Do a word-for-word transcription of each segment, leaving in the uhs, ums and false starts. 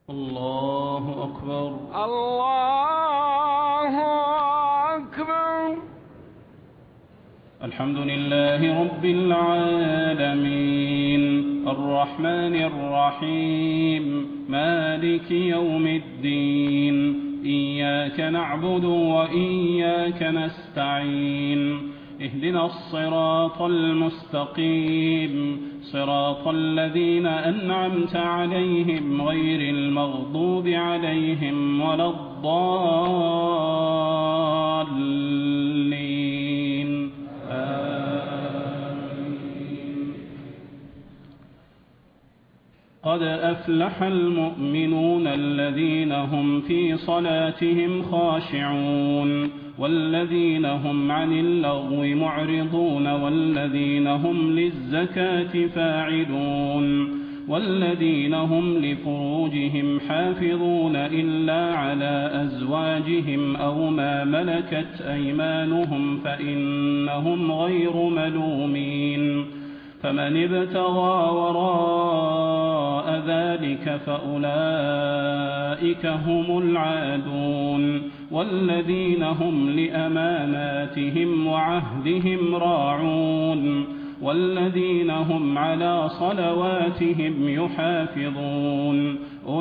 الله أكبر. الله أكبر. الحمد لله رب العالمين الرحمن الرحيم مالك يوم الدين إياك نعبد وإياك نستعين اهدنا الصراط المستقيم صراط الذين أنعمت عليهم غير المغضوب عليهم ولا الضالين آمين. قد أفلح المؤمنون الذين هم في صلاتهم خاشعون والذين هم عن اللغو معرضون والذين هم للزكاة فاعلون والذين هم لفروجهم حافظون إلا على أزواجهم أو ما ملكت أيمانهم فإنهم غير ملومين فمن ابتغى وراء ذلك فأولئك هم العادون والذين هم لأماناتهم وعهدهم راعون والذين هم على صلواتهم يحافظون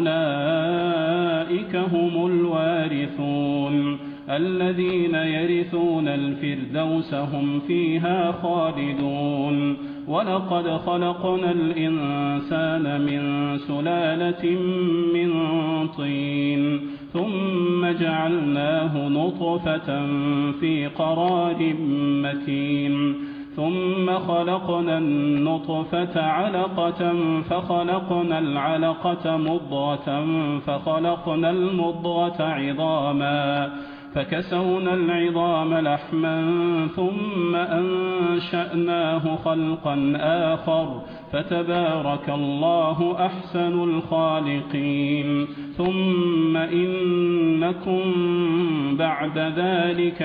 أولئك هم الوارثون الذين يرثون الفردوس هم فيها خالدون ولقد خلقنا الإنسان من سلالة من طين ثم جعلناه نطفة في قرار مكين ثم خلقنا النطفة علقة فخلقنا العلقة مضغة فخلقنا المضغة عظاما فكسونا العظام لحما ثم أنشأناه خلقا آخر فتبارك الله أحسن الخالقين ثم إنكم بعد ذلك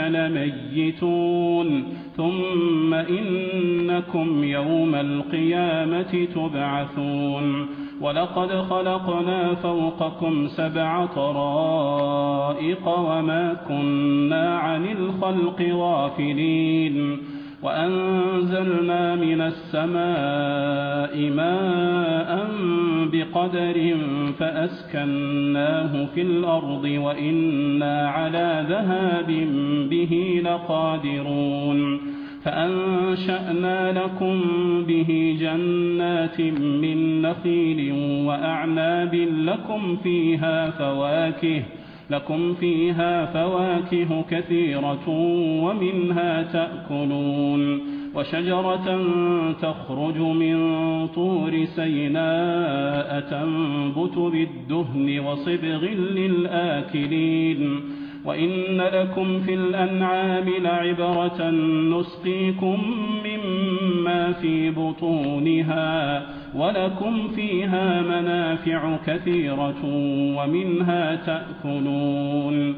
لميتون ثم إنكم يوم القيامة تبعثون ولقد خلقنا فوقكم سبع طرائق وما كنا عن الخلق غافلين وأنزلنا من السماء ماء بقدر فأسكناه في الأرض وإنا على ذهاب به لقادرون فأنشأنا لكم به جنات من نخيل وأعناب لكم فيها فواكه لكم فيها فواكه كثيرة ومنها تأكلون وشجرة تخرج من طور سيناء تنبت بالدهن وصبغ للآكلين وإن لكم في الأنعام لعبرة نسقيكم مما في بطونها ولكم فيها منافع كثيرة ومنها تأكلون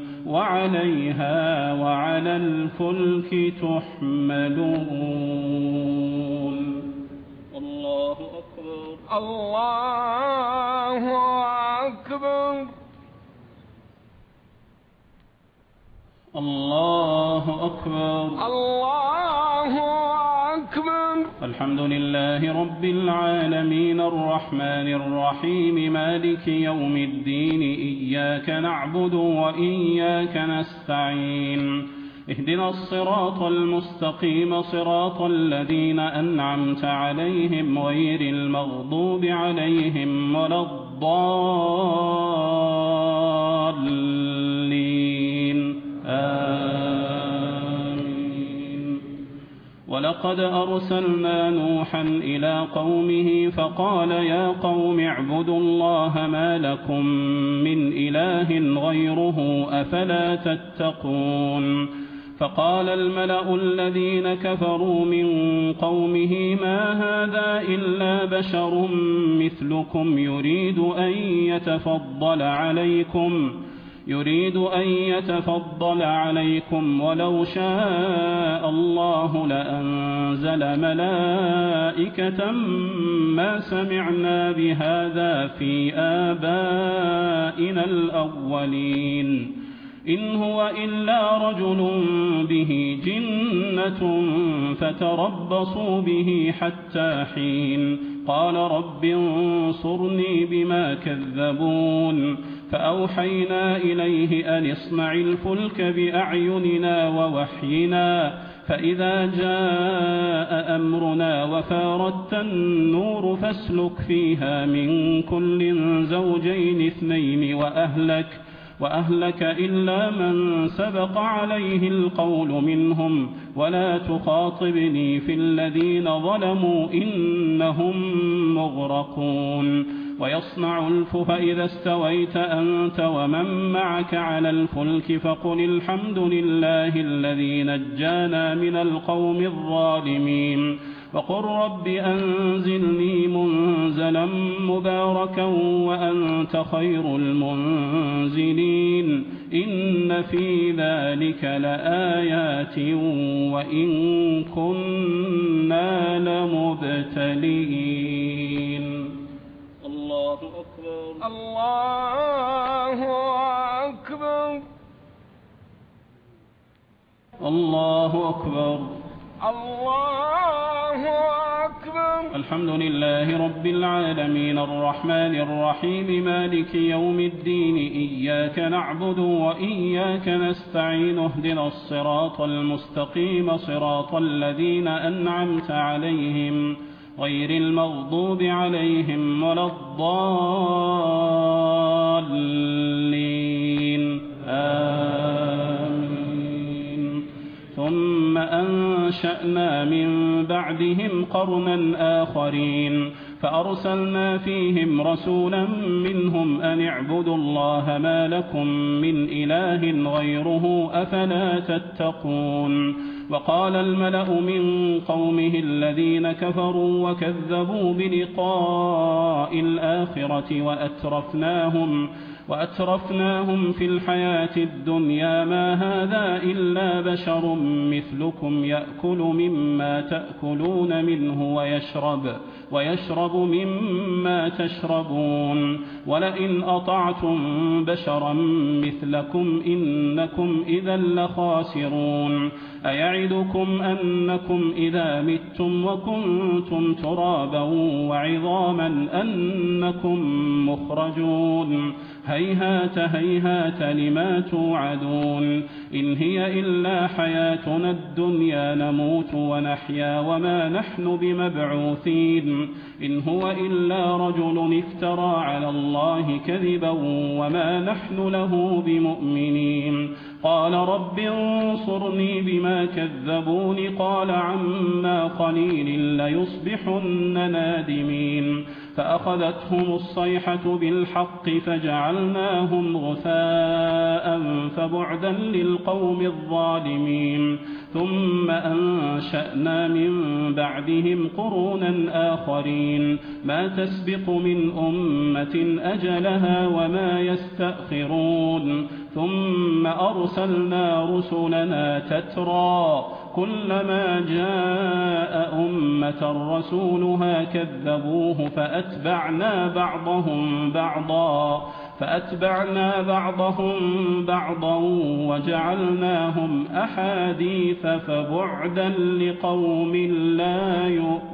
وعليها وعلى الفلك تحملون. الله أكبر. الله أكبر. الله أكبر. الله أكبر. الحمد لله رب العالمين الرحمن الرحيم مالك يوم الدين إياك نعبد وإياك نستعين اهدنا الصراط المستقيم صراط الذين أنعمت عليهم غير المغضوب عليهم ولا الضالين آمين. ولقد أرسلنا نوحا إلى قومه فقال يا قوم اعبدوا الله ما لكم من إله غيره أفلا تتقون فقال الملأ الذين كفروا من قومه ما هذا إلا بشر مثلكم يريد أن يتفضل عليكم يريد أن يتفضل عليكم ولو شاء الله لأنزل ملائكة ما سمعنا بهذا في آبائنا الأولين إن هو إلا رجل به جنة فتربصوا به حتى حين قال رب انصرني بما كذبون فأوحينا إليه أن اصنع الفلك بأعيننا ووحينا فإذا جاء أمرنا وفاردت النور فاسلك فيها من كل زوجين اثنين وأهلك وأهلك إلا من سبق عليه القول منهم ولا تخاطبني في الذين ظلموا إنهم مغرقون ويصنع الفلك فإذا استويت أنت ومن معك على الفلك فقل الحمد لله الذي نجانا من القوم الظالمين وقل رب أنزلني منزلا مباركا وأنت خير المنزلين إن في ذلك لآيات وإن كنا لمبتلين. الله أكبر الله أكبر الله أكبر الله أكبر. الحمد لله رب العالمين الرحمن الرحيم مالك يوم الدين إياك نعبد وإياك نستعين اهدنا الصراط المستقيم صراط الذين أنعمت عليهم غير المغضوب عليهم ولا الضالين آمين. ثم أنشأنا من بعدهم قرنا آخرين فأرسلنا فيهم رسولا منهم أن اعبدوا الله ما لكم من إله غيره أفلا تتقون. وقال الملأ من قومه الذين كفروا وكذبوا بلقاء الآخرة وأترفناهم وأترفناهم في الحياة الدنيا ما هذا إلا بشر مثلكم يأكل مما تأكلون منه ويشرب ويشرب مما تشربون ولئن أطعتم بشرا مثلكم إنكم إذا لخاسرون. أيعدكم أنكم إذا متم وكنتم ترابا وعظاما أنكم مخرجون هيهات هيهات لما توعدون. إن هي إلا حياتنا الدنيا نموت ونحيا وما نحن بمبعوثين. إن هو إلا رجل افترى على الله كذبا وما نحن له بمؤمنين. قال رب انصرني بما كذبون قال عما قليل ليصبحن نادمين. فأخذتهم الصيحة بالحق فجعلناهم غثاء فبعدا للقوم الظالمين. ثم أنشأنا من بعدهم قرونا آخرين ما تسبق من أمة أجلها وما يستأخرون. ثم أرسلنا رسلنا تترى كلما جاء أمة رسولها كذبوه فأتبعنا بعضهم بعضا فأتبعنا بعضهم بعضا وجعلناهم أحاديث فبعدا لقوم لا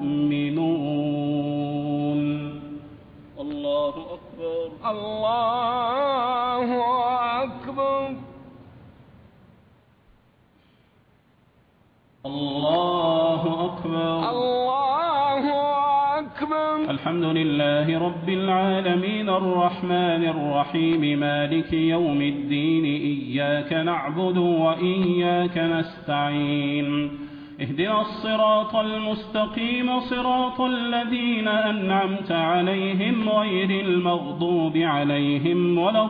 يؤمنون. الله أكبر الله أكبر الله أكبر الله أكبر. الحمد لله رب العالمين الرحمن الرحيم مالك يوم الدين إياك نعبد وإياك نستعين اهدنا الصراط المستقيم صراط الذين أنعمت عليهم غير المغضوب عليهم ولا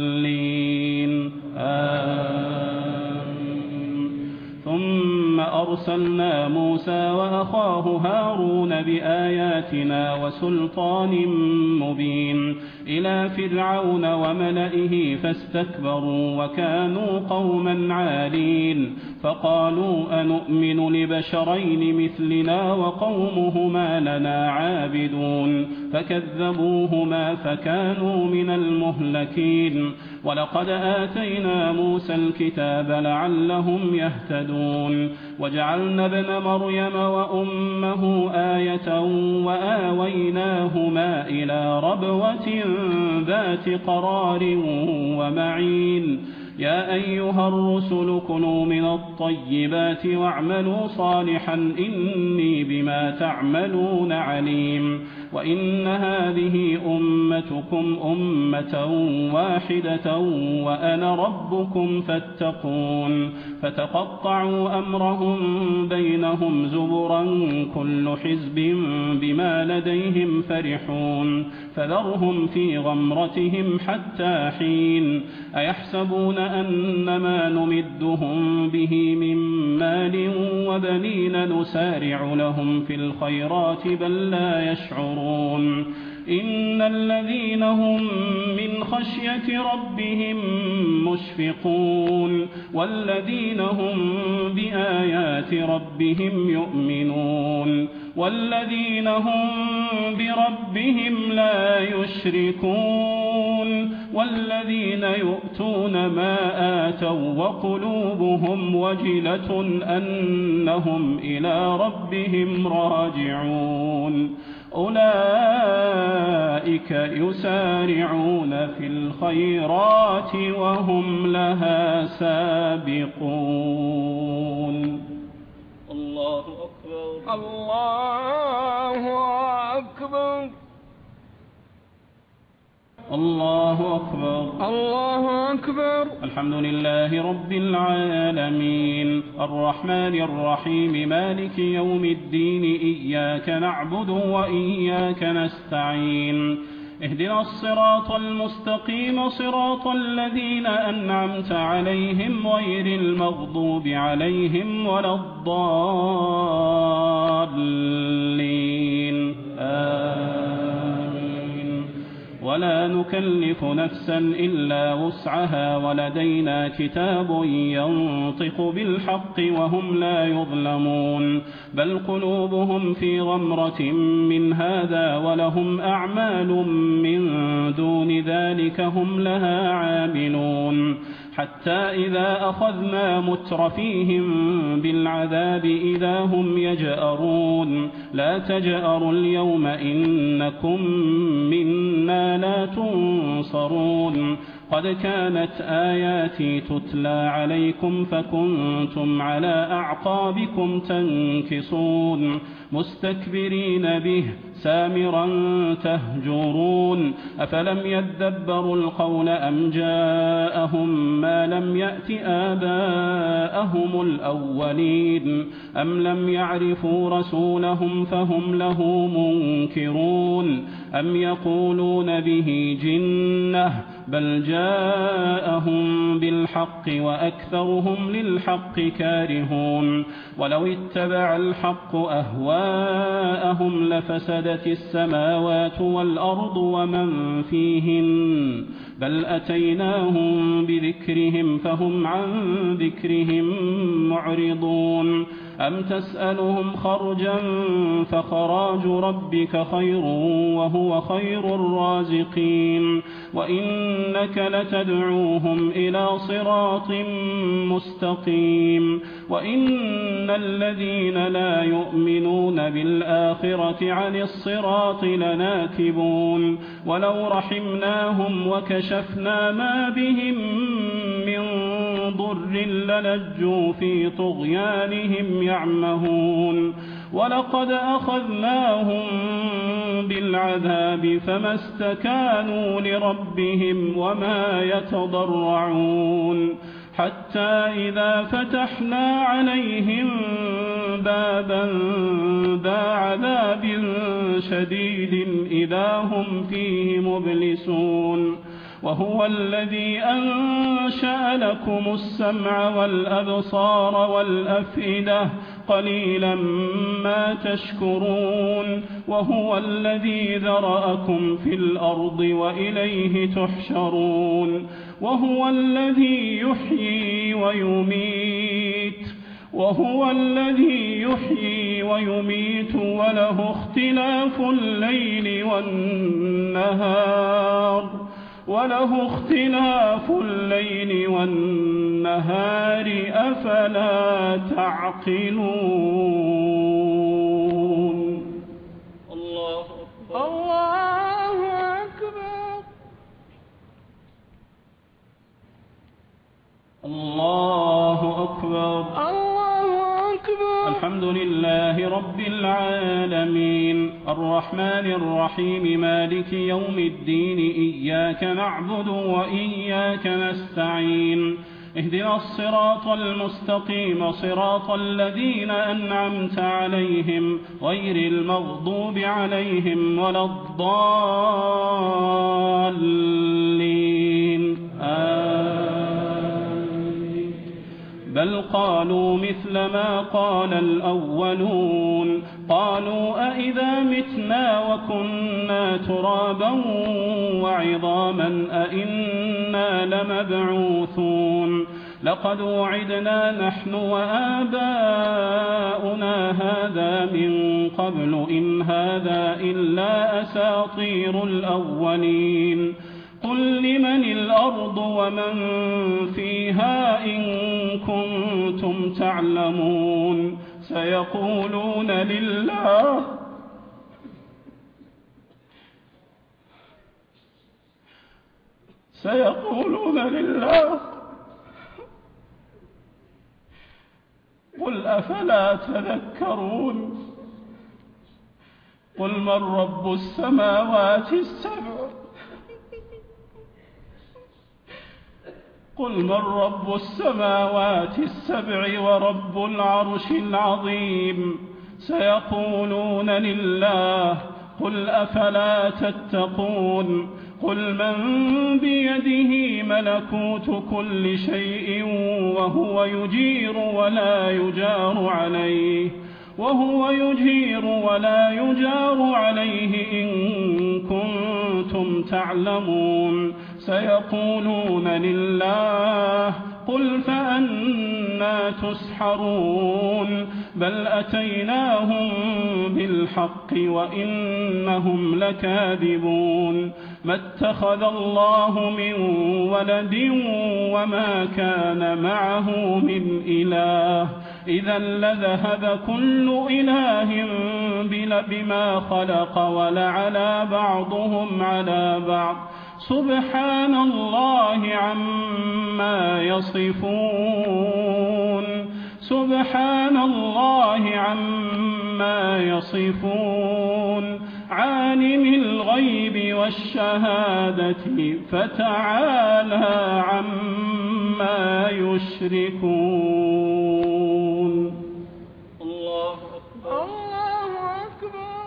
الضالين آمين. ثم أرسلنا أرسلنا موسى وأخاه هارون بآياتنا وسلطان مبين إلى فرعون وملئه فاستكبروا وكانوا قوما عالين فقالوا أنؤمن لبشرين مثلنا وقومهما لنا عابدون فكذبوهما فكانوا من المهلكين ولقد آتينا موسى الكتاب لعلهم يهتدون وجعلنا ابن مريم وأمه آية وآويناهما إلى ربوة ذات قرار ومعين يا أيها الرسل كلوا من الطيبات واعملوا صالحا إني بما تعملون عليم وإن هذه أمتكم أمة واحدة وأنا ربكم فاتقون فتقطعوا أمرهم بينهم زبرا كل حزب بما لديهم فرحون فذرهم في غمرتهم حتى حين أيحسبون أنما نمدهم به من مال وبنين نسارع لهم في الخيرات بل لا يشعرون إن الذين هم من خشية ربهم مشفقون والذين هم بآيات ربهم يؤمنون والذين هم بربهم لا يشركون والذين يؤتون ما آتوا وقلوبهم وجلة أنهم إلى ربهم راجعون أولئك يسارعون في الخيرات وهم لها سابقون الله أكبر الله أكبر الله أكبر الله أكبر الحمد لله رب العالمين الرحمن الرحيم مالك يوم الدين إياك نعبد وإياك نستعين اهدنا الصراط المستقيم صراط الذين أنعمت عليهم غير المغضوب عليهم ولا الضالين آمين ولا نكلف نفسا إلا وسعها ولدينا كتاب ينطق بالحق وهم لا يظلمون بل قلوبهم في غمرة من هذا ولهم أعمال من دون ذلك هم لها عاملون حتى إذا أخذنا مترفيهم بالعذاب إذا هم يجأرون لا تجأروا اليوم إنكم منا لا تنصرون قد كانت آياتي تتلى عليكم فكنتم على أعقابكم تنكصون مستكبرين به سامرا تهجرون أفلم يدبروا القول أم جاءهم ما لم يأت آباءهم الأولين أم لم يعرفوا رسولهم فهم له منكرون أم يقولون به جنة بل جاءهم بالحق وأكثرهم للحق كارهون ولو اتبع الحق أهواءهم لفسدت السماوات والأرض ومن فيهن بل أتيناهم بذكرهم فهم عن ذكرهم معرضون أم تسألهم خرجا فخراج ربك خير وهو خير الرازقين وإنك لتدعوهم إلى صراط مستقيم وإن الذين لا يؤمنون بالآخرة عن الصراط لناكبون ولو رحمناهم وكشفنا ما بهم من ضر للجوا في طغيانهم يعمهون ولقد أخذناهم بالعذاب فما استكانوا لربهم وما يتضرعون حتى إذا فتحنا عليهم بابا ذا عذاب شديد إذا هم فيه مبلسون وهو الذي أنشأ لكم السمع والأبصار والأفئدة قليلا ما تشكرون وهو الذي ذرأكم في الأرض وإليه تحشرون وهو الذي يحيي ويميت وهو الذي يحيي ويميت وله اختلاف الليل والنهار وله اختلاف الليل والنهار أفلا تعقلون. الله أكبر. الله أكبر. الله أكبر. الله أكبر. الحمد لله رب العالمين الرحمن الرحيم مالك يوم الدين إياك نعبد وإياك نستعين اهدنا الصراط المستقيم صراط الذين أنعمت عليهم غير المغضوب عليهم ولا الضالين آمين. بل قالوا مثل ما قال الأولون قالوا أئذا متنا وكنا ترابا وعظاما أئنا لمبعوثون لقد وعدنا نحن وآباؤنا هذا من قبل إن هذا إلا أساطير الأولين قل لمن الأرض ومن فيها إن كنتم تعلمون سيقولون لله سيقولون لله قل أفلا تذكرون قل من رب السماوات السبع قل من رب السماوات السبع ورب العرش العظيم سيقولون لله قل أفلا تتقون قل من بيده ملكوت كل شيء وهو يجير ولا يجار عليه وهو يجير ولا يجار عليه إن كنتم تعلمون سيقولون لله قل فأنا تسحرون بل أتيناهم بالحق وإنهم لكاذبون ما اتخذ الله من ولد وما كان معه من إله إذا لذهب كل إله بما خلق ولعلى بعضهم على بعض سبحان الله عما يصفون سبحان الله عما يصفون عالم الغيب والشهادة فتعالى عما يشركون. الله أكبر. الله أكبر.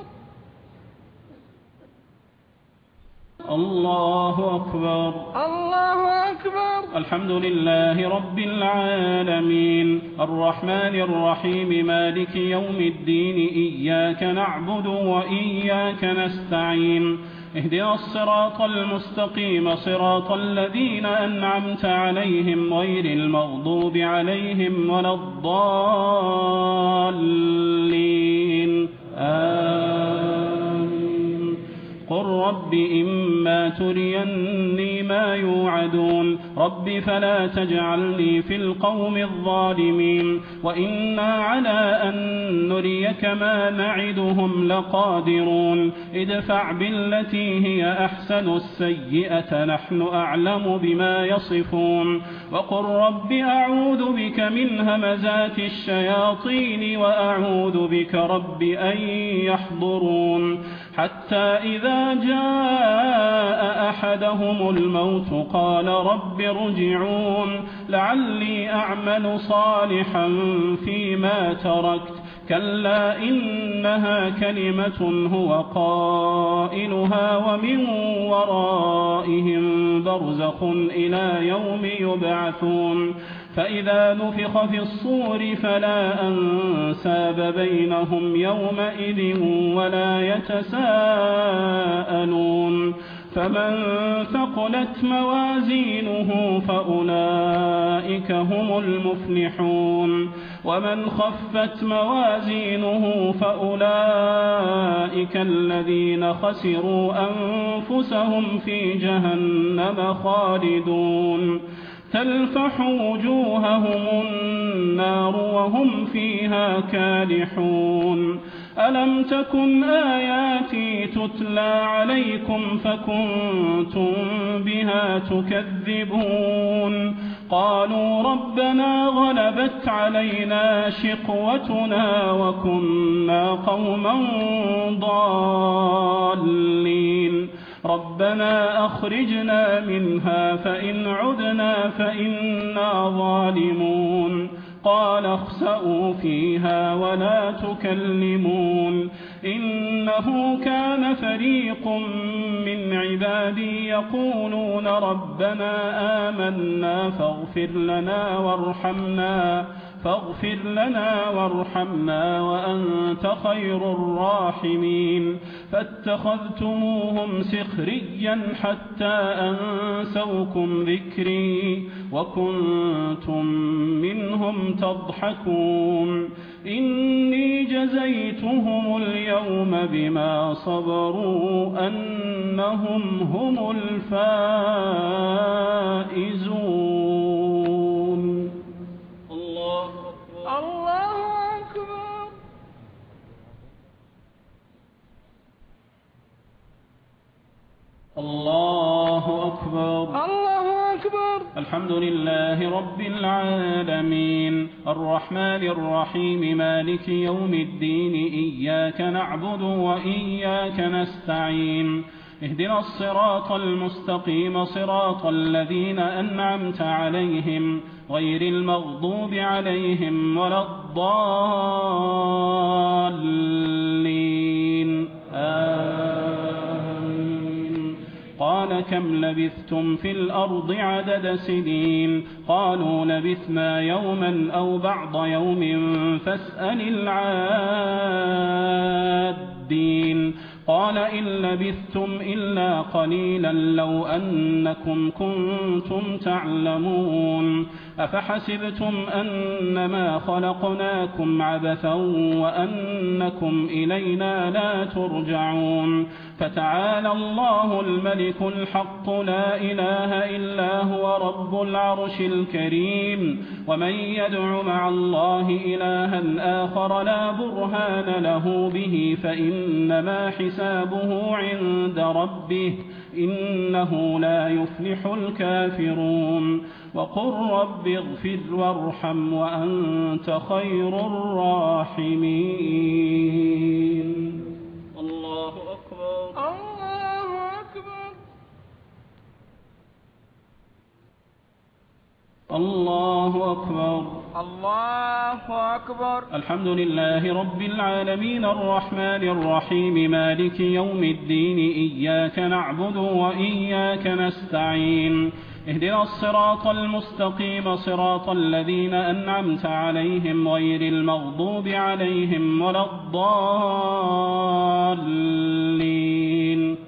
الله أكبر. الله أكبر. الحمد لله رب العالمين الرحمن الرحيم مالك يوم الدين إياك نعبد وإياك نستعين اهدنا الصراط المستقيم صراط الذين أنعمت عليهم غير المغضوب عليهم ولا الضالين آمين. قل رب إما تريني ما يوعدون رب فلا تجعلني في القوم الظالمين وإنا على أن نريك ما نعدهم لقادرون ادفع بالتي هي أحسن السيئة نحن أعلم بما يصفون وقل رب أعوذ بك من همزات الشياطين وأعوذ بك رب أن يحضرون حتى إذا جاء أحدهم الموت قال رب ارجعون لعلي أعمل صالحا فيما تركت كلا إنها كلمة هو قائلها ومن ورائهم برزخ إلى يوم يبعثون فإذا نفخ في الصور فلا أنساب بينهم يومئذ ولا يتساءلون فمن ثقلت موازينه فأولئك هم المفلحون ومن خفت موازينه فأولئك الذين خسروا أنفسهم في جهنم خالدون تلفح وجوههم النار وهم فيها كالحون ألم تكن آياتي تتلى عليكم فكنتم بها تكذبون قالوا ربنا غلبت علينا شقوتنا وكنا قوما ضالين ربنا أخرجنا منها فإن عدنا فإنا ظالمون قال اخسئوا فيها ولا تكلمون إنه كان فريق من عبادي يقولون ربنا آمنا فاغفر لنا وارحمنا فاغفر لنا وارحمنا وأنت خير الراحمين فاتخذتموهم سخريا حتى أنسوكم ذكري وكنتم منهم تضحكون إني جزيتهم اليوم بما صبروا أنهم هم الفائزون. الله أكبر. الله أكبر. الله أكبر. الله أكبر. الحمد لله رب العالمين الرحمن الرحيم مالك يوم الدين إياك نعبد وإياك نستعين اهدنا الصراط المستقيم صراط الذين أنعمت عليهم غير المغضوب عليهم ولا الضالين آمين. قال كم لبثتم في الأرض عدد سنين قالوا لبثنا يوما أو بعض يوم فاسأل العادين قال إن لبثتم إلا قليلا لو أنكم كنتم تعلمون أفحسبتم أنما خلقناكم عبثا وأنكم إلينا لا ترجعون فتعالى الله الملك الحق لا إله إلا هو رب العرش الكريم ومن يدع مع الله إلها آخر لا برهان له به فإنما حسابه عند ربه إنه لا يفلح الكافرون وقل رب اغفر وارحم وأنت خير الراحمين. الله أكبر. الله أكبر. الله أكبر. الله أكبر. الحمد لله رب العالمين الرحمن الرحيم مالك يوم الدين إياك نعبد وإياك نستعين اهدنا الصراط المستقيم صراط الذين أنعمت عليهم غير المغضوب عليهم ولا الضالين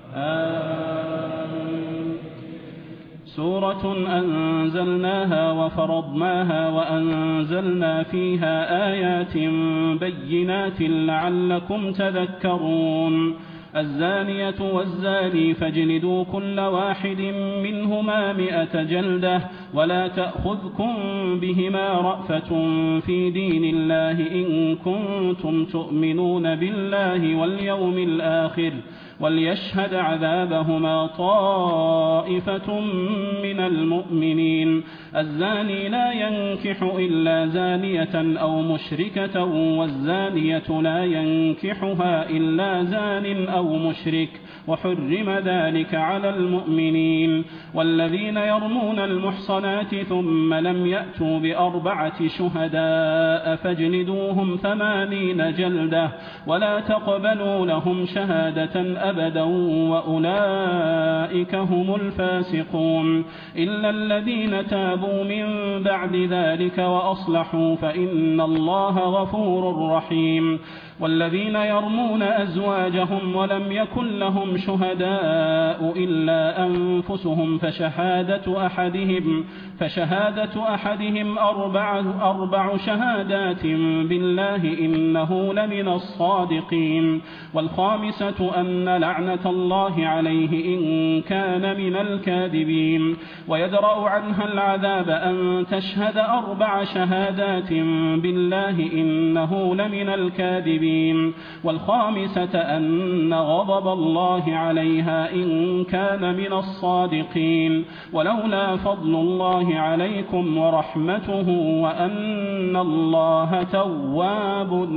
آمين. سورة أنزلناها وفرضناها وأنزلنا فيها آيات بينات لعلكم تذكرون الزانية والزاني فاجلدوا كل واحد منهما مئة جلدة ولا تأخذكم بهما رأفة في دين الله إن كنتم تؤمنون بالله واليوم الآخر وليشهد عذابهما طائفة من المؤمنين الزاني لا ينكح إلا زانية أو مشركة والزانية لا ينكحها إلا زان أو مشرك وحرم ذلك على المؤمنين. والذين يرمون المحصنات ثم لم يأتوا بأربعة شهداء فاجلدوهم ثمانين جلدة ولا تقبلوا لهم شهادة أبدا وأولئك هم الفاسقون. إلا الذين تابوا من بعد ذلك وأصلحوا فإن الله غفور رحيم. والذين يرمون أزواجهم ولم يكن لهم شهداء إلا أنفسهم فشهادة أحدهم فشهادة أحدهم أربع, أربع شهادات بالله إنه لمن الصادقين. والخامسة أن لعنة الله عليه إن كان من الكاذبين. ويدرأ عنها العذاب أن تشهد أربع شهادات بالله إنه لمن الكاذبين. والخامسة أن غضب الله عليها إن كان من الصادقين. ولولا فضل الله عليكم ورحمته وأن الله تواب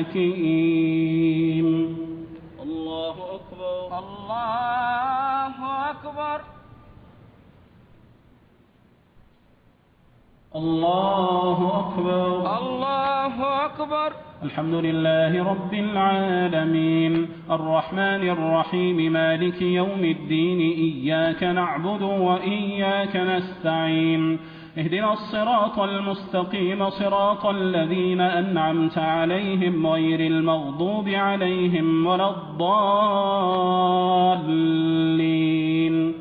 حكيم. الله أكبر. الله أكبر. الله أكبر. الله أكبر. الحمد لله رب العالمين الرحمن الرحيم مالك يوم الدين إياك نعبد وإياك نستعين اهدنا الصراط المستقيم صراط الذين أنعمت عليهم غير المغضوب عليهم ولا الضالين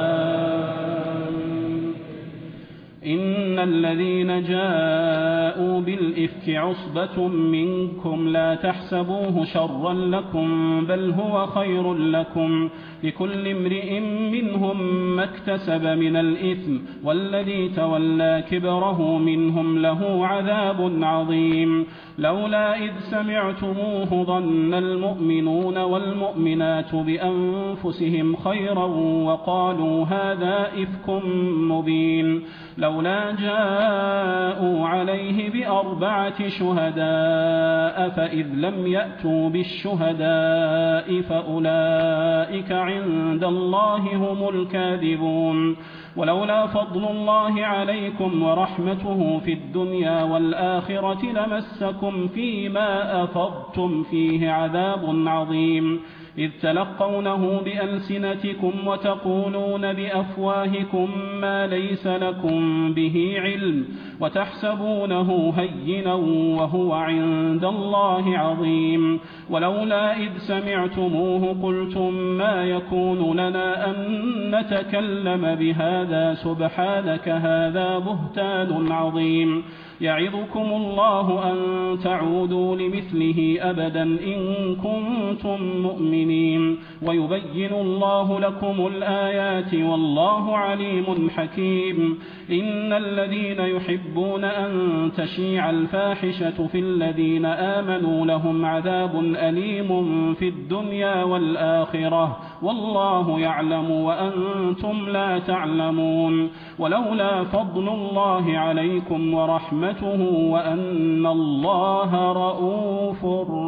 آمين. إن الذين جاءوا بالإفك عصبة منكم لا تحسبوه شرا لكم بل هو خير لكم لكل امرئ منهم ما اكتسب من الإثم والذي تولى كبره منهم له عذاب عظيم. لولا إذ سمعتموه ظن المؤمنون والمؤمنات بأنفسهم خيرا وقالوا هذا إفك مبين. لولا جاءوا عليه بأربعة شهداء فإذ لم يأتوا بالشهداء فأولئك عند الله هم الكاذبون. ولولا فضل الله عليكم ورحمته في الدنيا والآخرة لمسكم فيما أفضتم فيه عذاب عظيم إذ تلقونه بألسنتكم وتقولون بأفواهكم ما ليس لكم به علم وتحسبونه هينا وهو عند الله عظيم. ولولا إذ سمعتموه قلتم ما يكون لنا أن نتكلم بهذا سبحانك هذا بهتان عظيم. يعظكم الله أن تعودوا لمثله أبدا إن كنتم مؤمنين ويبين الله لكم الآيات والله عليم حكيم. إن الذين يحبون أن تشيع الفاحشة في الذين آمنوا لهم عذاب أليم في الدنيا والآخرة والله يعلم وأنتم لا تعلمون. ولولا فضل الله عليكم ورحمته وأن الله رؤوف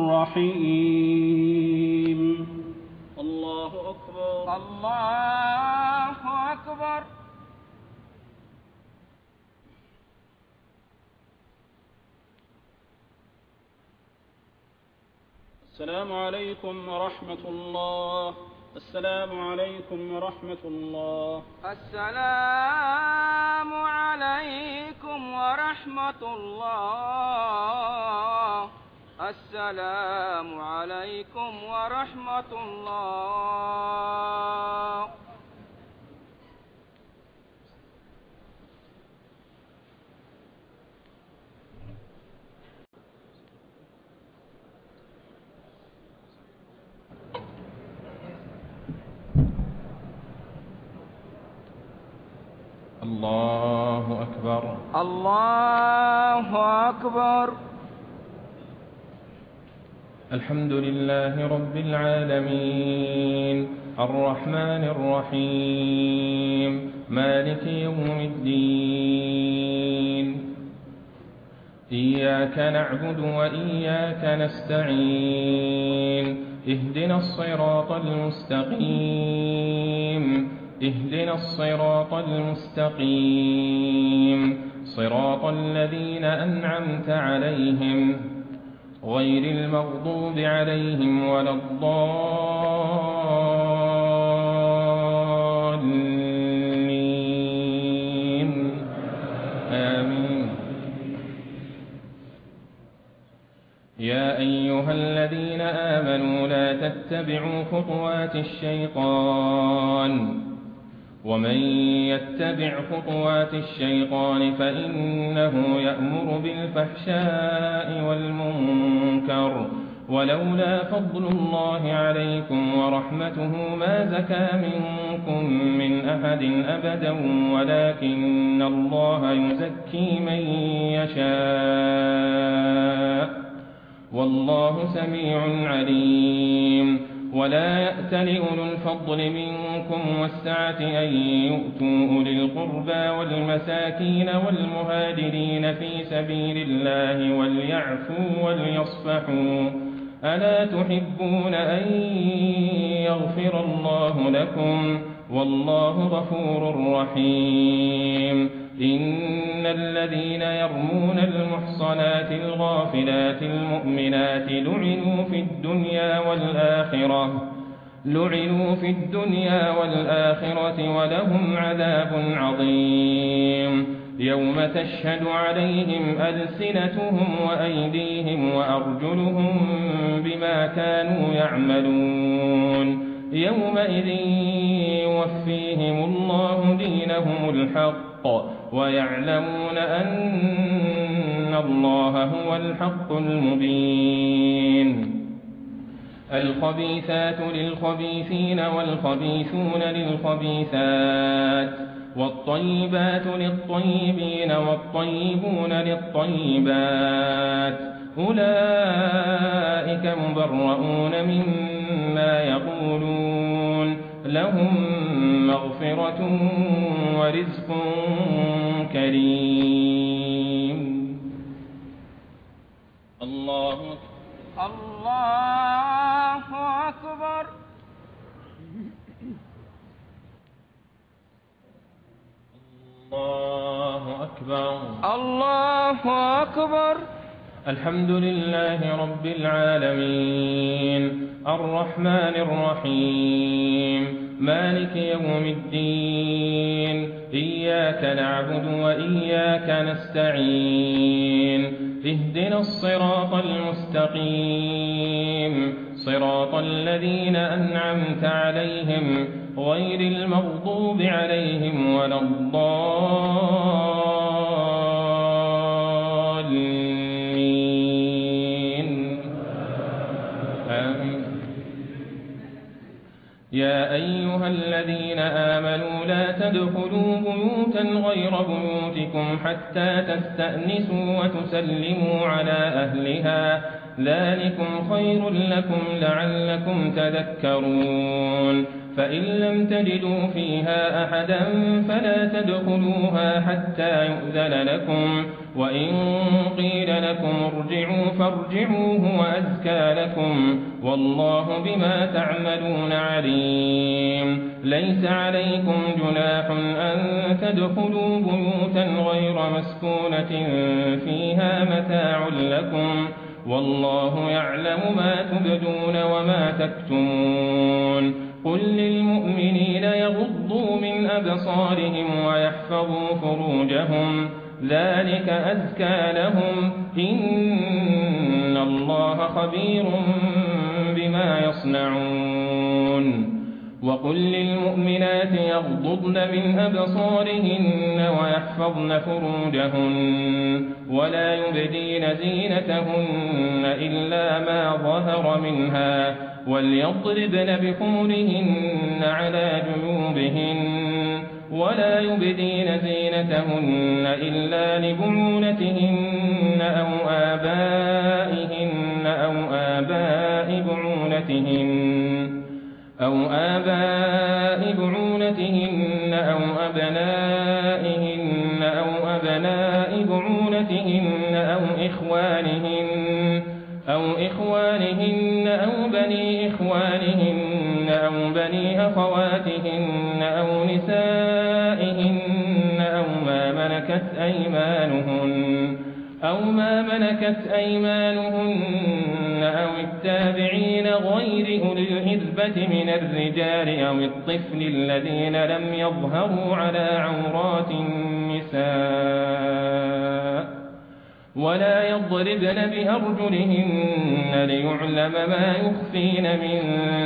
رحيم. الله أكبر. الله أكبر. السلام عليكم ورحمة الله. السلام عليكم ورحمة الله. السلام عليكم ورحمة الله. السلام عليكم ورحمة الله. الله أكبر. الله أكبر. الحمد لله رب العالمين الرحمن الرحيم مالك يوم الدين إياك نعبد وإياك نستعين اهدنا الصراط المستقيم اهدنا الصراط المستقيم صراط الذين أنعمت عليهم غير المغضوب عليهم ولا الضالين آمين. يا أيها الذين آمنوا لا تتبعوا خطوات الشيطان ومن يتبع خطوات الشيطان فإنه يأمر بالفحشاء والمنكر ولولا فضل الله عليكم ورحمته ما زكى منكم من أحد أبدا ولكن الله يزكي من يشاء والله سميع عليم. ولا يأت لأولو الفضل منكم والسعة أن يؤتوا أولي القربى والمساكين والمهاجرين في سبيل الله وليعفوا وليصفحوا ألا تحبون أن يغفر الله لكم والله غفور رحيم. إن الذين يرمون المحصنات الغافلات المؤمنات لعنوا في الدنيا والآخرة لعنوا في الدنيا والآخرة ولهم عذاب عظيم. يوم تشهد عليهم ألسنتهم وأيديهم وأرجلهم بما كانوا يعملون يومئذ يوفيهم الله دينهم الحق ويعلمون أن الله هو الحق المبين. الخبيثات للخبيثين والخبيثون للخبيثات والطيبات للطيبين والطيبون للطيبات أولئك مبرؤون مما يقولون لهم مغفرة ورزق كريم. الله الله أكبر. الله أكبر. الله أكبر. الحمد لله رب العالمين الرحمن الرحيم مالك يوم الدين إياك نعبد وإياك نستعين اهدنا الصراط المستقيم صراط الذين أنعمت عليهم غير المغضوب عليهم ولا الضالين آمين. يا أيها الذين آمنوا لا تدخلوا بيوتا غير بيوتكم حتى تستأنسوا وتسلموا على أهلها ذلكم خير لكم لعلكم تذكرون. فإن لم تجدوا فيها أحدا فلا تدخلوها حتى يؤذن لكم وإن قيل لكم ارجعوا فارجعوا هو أزكى لكم والله بما تعملون عليم. ليس عليكم جناح أن تدخلوا بيوتا غير مسكونة فيها متاع لكم والله يعلم ما تبدون وما تكتمون. قل للمؤمنين يغضوا من أبصارهم ويحفظوا فروجهم ذلك أزكى لهم إن الله خبير بما يصنعون. وقل للمؤمنات يغضضن من أبصارهن ويحفظن فروجهن ولا يبدين زينتهن إلا ما ظهر منها وليضربن بخمرهن على جيوبهن ولا يبدين زينتهن إلا لبعولتهن أو آبائهن أو آباء بعولتهن أو آباء بعولتهن أو أبنائهن أو أبناء بعولتهن أو إخوانهن أو إخوانهن أو بني إخوانهن أو بني أخواتهن أو نسائهن أو ما ملكت أيمانهن أو ما ملكت أيمانهن أو التابعين غير أولي الإربة من الرجال أو الطفل الذين لم يظهروا على عورات النساء ولا يضربن بأرجلهن ليعلم ما يخفين من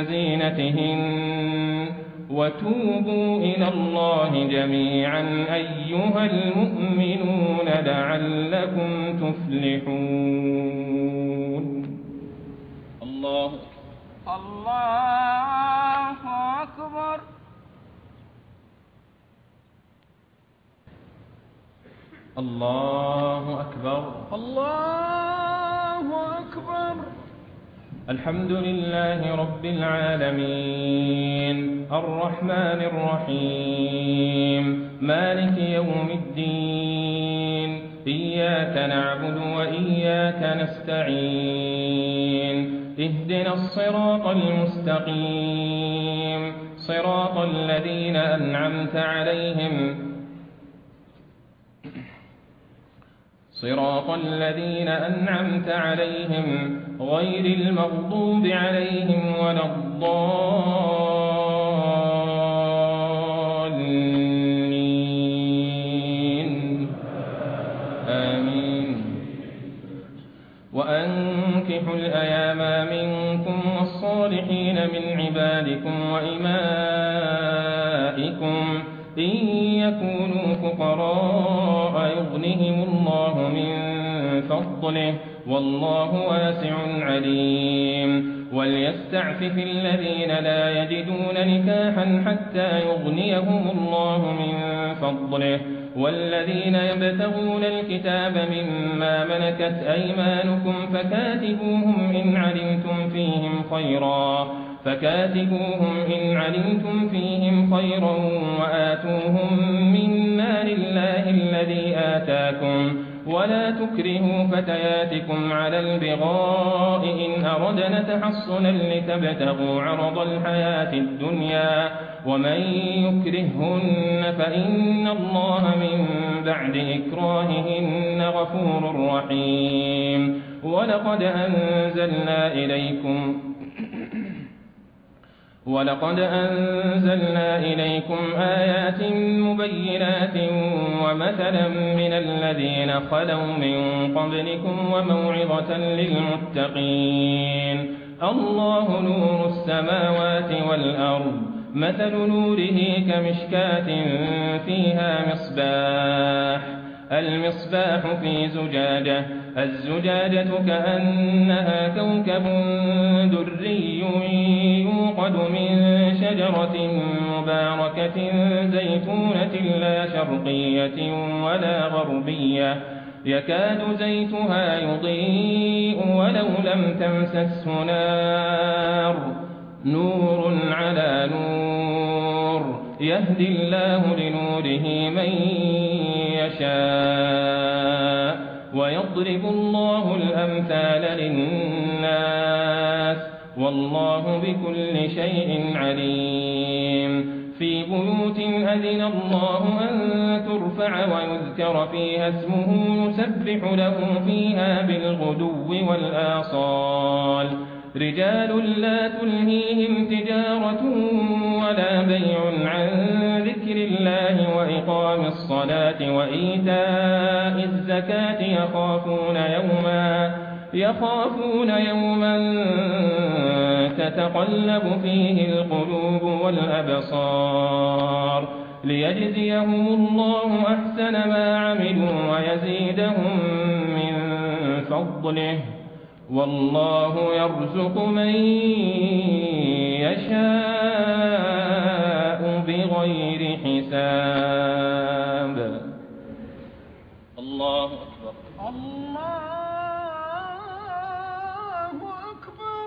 زينتهن وتوبوا إلى الله جميعا أيها المؤمنون لعلكم تفلحون. الله الله أكبر. الله أكبر. الله أكبر. الحمد لله رب العالمين الرحمن الرحيم مالك يوم الدين إياك نعبد وإياك نستعين اهدنا الصراط المستقيم صراط الذين أنعمت عليهم صراط الذين أنعمت عليهم غير المغضوب عليهم ولا الضالين آمين. وأنكحوا الأيام منكم والصالحين من عبادكم وإمائكم إن يكونوا فقراء يغنهم الله من فضله والله واسع عليم. وليستعفف الذين لا يجدون نكاحا حتى يغنيهم الله من فضله والذين يبتغون الكتاب مما ملكت أيمانكم فكاتبوهم إن علمتم فيهم خيرا فكاتبوهم إن علمتم فيهم خيرا وآتوهم من مال الله الذي آتاكم ولا تكرهوا فتياتكم على البغاء إن أردنا تحصنا لتبتغوا عرض الحياة الدنيا ومن يكرههن فإن الله من بعد إكراههن غفور رحيم. ولقد أنزلنا إليكم ولقد أنزلنا إليكم آيات مبينات ومثلا من الذين خلوا من قبلكم وموعظة للمتقين. الله نور السماوات والأرض مثل نوره كمشكاة فيها مصباح المصباح في زجاجة الزجاجة كأنها كوكب دري يوقد من شجرة مباركة زيتونة لا شرقية ولا غربية يكاد زيتها يضيء ولو لم تمسسه نار نور على نور يهدي الله لنوره من يشاء ويضرب الله الأمثال للناس والله بكل شيء عليم. في بيوت أذن الله أن ترفع ويذكر فيها اسمه يسبح له فيها بالغدو والآصال رجال لا تلهيهم تجارة ولا بيع عن ذكر الله وإقام الصلاة وإيتاء الزكاة يخافون يوما يخافون يوما تتقلب فيه القلوب والأبصار ليجزيهم الله أحسن ما عملوا ويزيدهم من فضله والله يرزق من يشاء بغير حساب. الله أكبر. الله أكبر.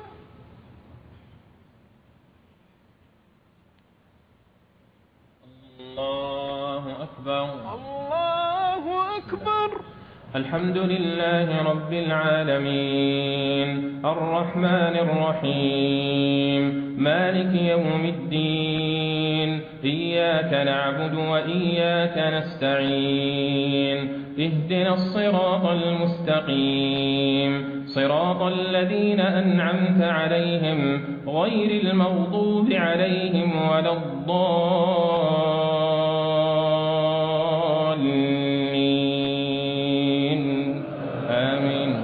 الله أكبر. الله أكبر. الحمد لله رب العالمين الرحمن الرحيم مالك يوم الدين إياك نعبد وإياك نستعين اهدنا الصراط المستقيم صراط الذين أنعمت عليهم غير المغضوب عليهم ولا الضالين آمين.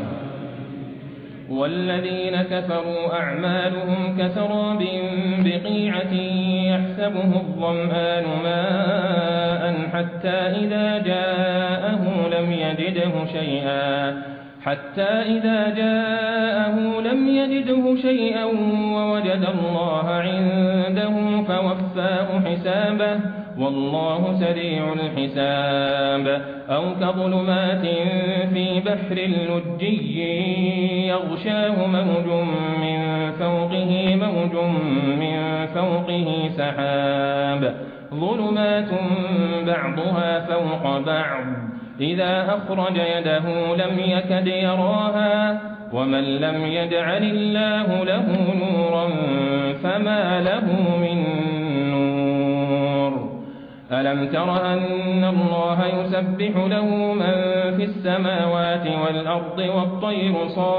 والذين كفروا أعمالهم كسراب بقيعة يحسبه الظمآن ماء حتى إذا جاءه لم يجده شيئا حتى إذا جاءه لم يجده شيئا ووجد الله عنده فوفاه حسابه والله سريع الحساب. أو كظلمات في بحر لجي يغشاه موج من فوقه موج من فوقه سحاب ظلمات بعضها فوق بعض إذا أخرج يده لم يكد يراها ومن لم يجعل الله له نورا فما له من نور. ألم تر أن الله يسبح له من في السماوات والأرض والطير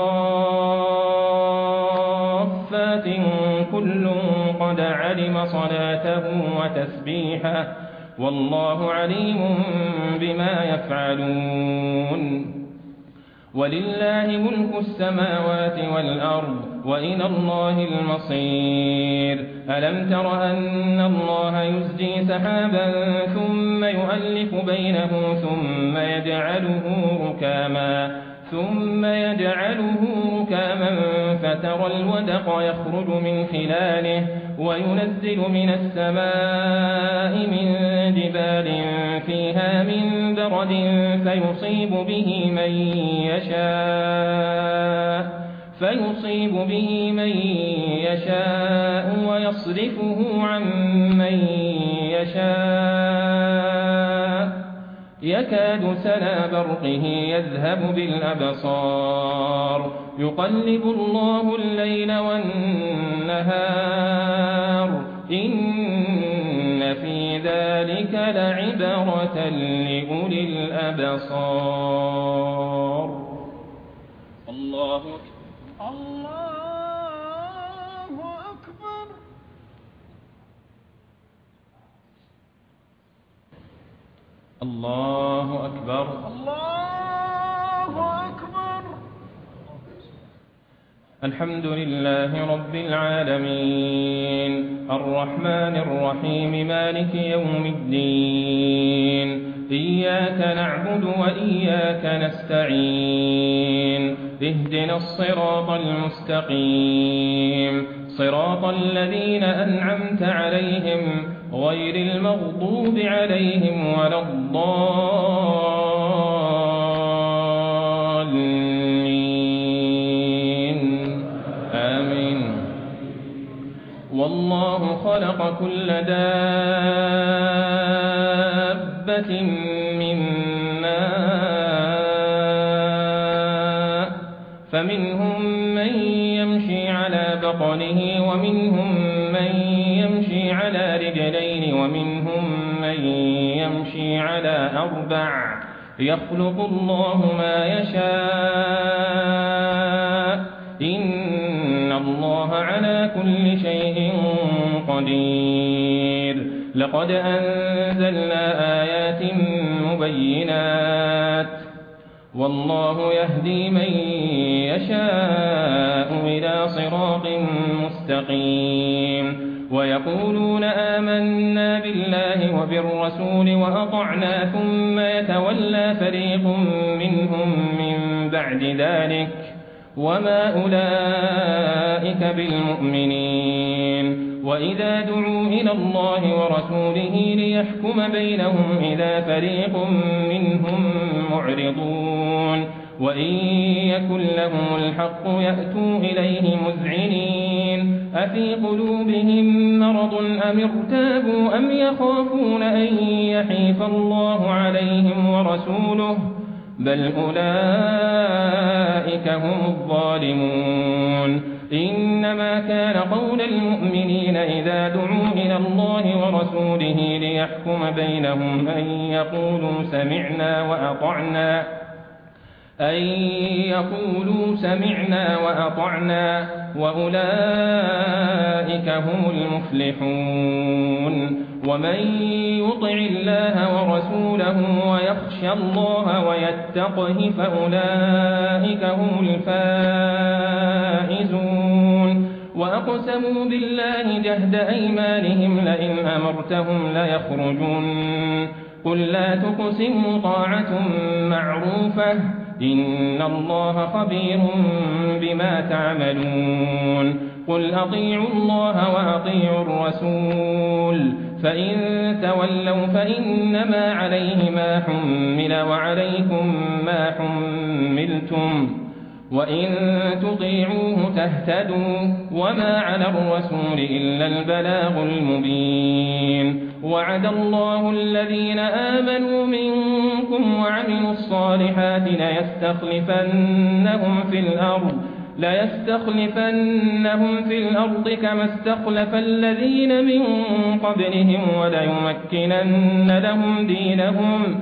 صافات كل قد علم صلاته وتسبيحه والله عليم بما يفعلون. ولله ملك السماوات والأرض وإلى الله المصير. ألم تر أن الله يزجي سحابا ثم يؤلف بينه ثم يجعله ركاما ثم يجعله ركاما فترى الودق يخرج من خلاله وينزل من السماء من جبال فيها من برد فيصيب به من يشاء فيصيب به من يشاء ويصرفه عن من يشاء يكاد سنا برقه يذهب بالأبصار يقلب الله الليل والنهار إن في ذلك لعبرة لأولي الأبصار. الله أكبر. الله أكبر. الله أكبر. الله أكبر. الحمد لله رب العالمين الرحمن الرحيم مالك يوم الدين إياك نعبد وإياك نستعين اهدنا الصراط المستقيم صراط الذين أنعمت عليهم غير المغضوب عليهم ولا الضالين آمين. والله خلق كل دابة من ماء فمنهم من يمشي على بطنه ومنهم من يمشي على رجلين ومنهم من يمشي على أربع يخلق الله ما يشاء إن الله على كل شيء قدير. لقد أنزلنا آيات مبينات والله يهدي من يشاء إلى صراط مستقيم. ويقولون آمنا بالله وبالرسول وأطعنا ثم يتولى فريق منهم من بعد ذلك وما أولئك بالمؤمنين. وإذا دعوا إلى الله ورسوله ليحكم بينهم إذا فريق منهم معرضون وإن يكن لهم الحق يأتوا إليه مذعنين أفي قلوبهم مرض أم ارتابوا أم يخافون أن يحيف الله عليهم ورسوله بل أولئك هم الظالمون إنما كان قول المؤمنين إذا دعوا إلى الله ورسوله ليحكم بينهم أن يقولوا سمعنا وأطعنا أن يقولوا سمعنا وأطعنا وأولئك هم المفلحون ومن يطع الله ورسوله ويخشى الله ويتقه فأولئك هم الفائزون وأقسموا بالله جهد أيمانهم لئن أمرتهم ليخرجون قل لا تقسموا طاعة معروفة إن الله خبير بما تعملون قل أطيعوا الله وأطيعوا الرسول فإن تولوا فإنما عليه ما حمل وعليكم ما حملتم وإن تطيعوه تهتدوا وما على الرسول إلا البلاغ المبين وعد الله الذين آمنوا منكم وعملوا الصالحات ليستخلفنهم في الأرض ليستخلفنهم في الأرض كما استخلف الذين من قبلهم وليمكنن لهم دينهم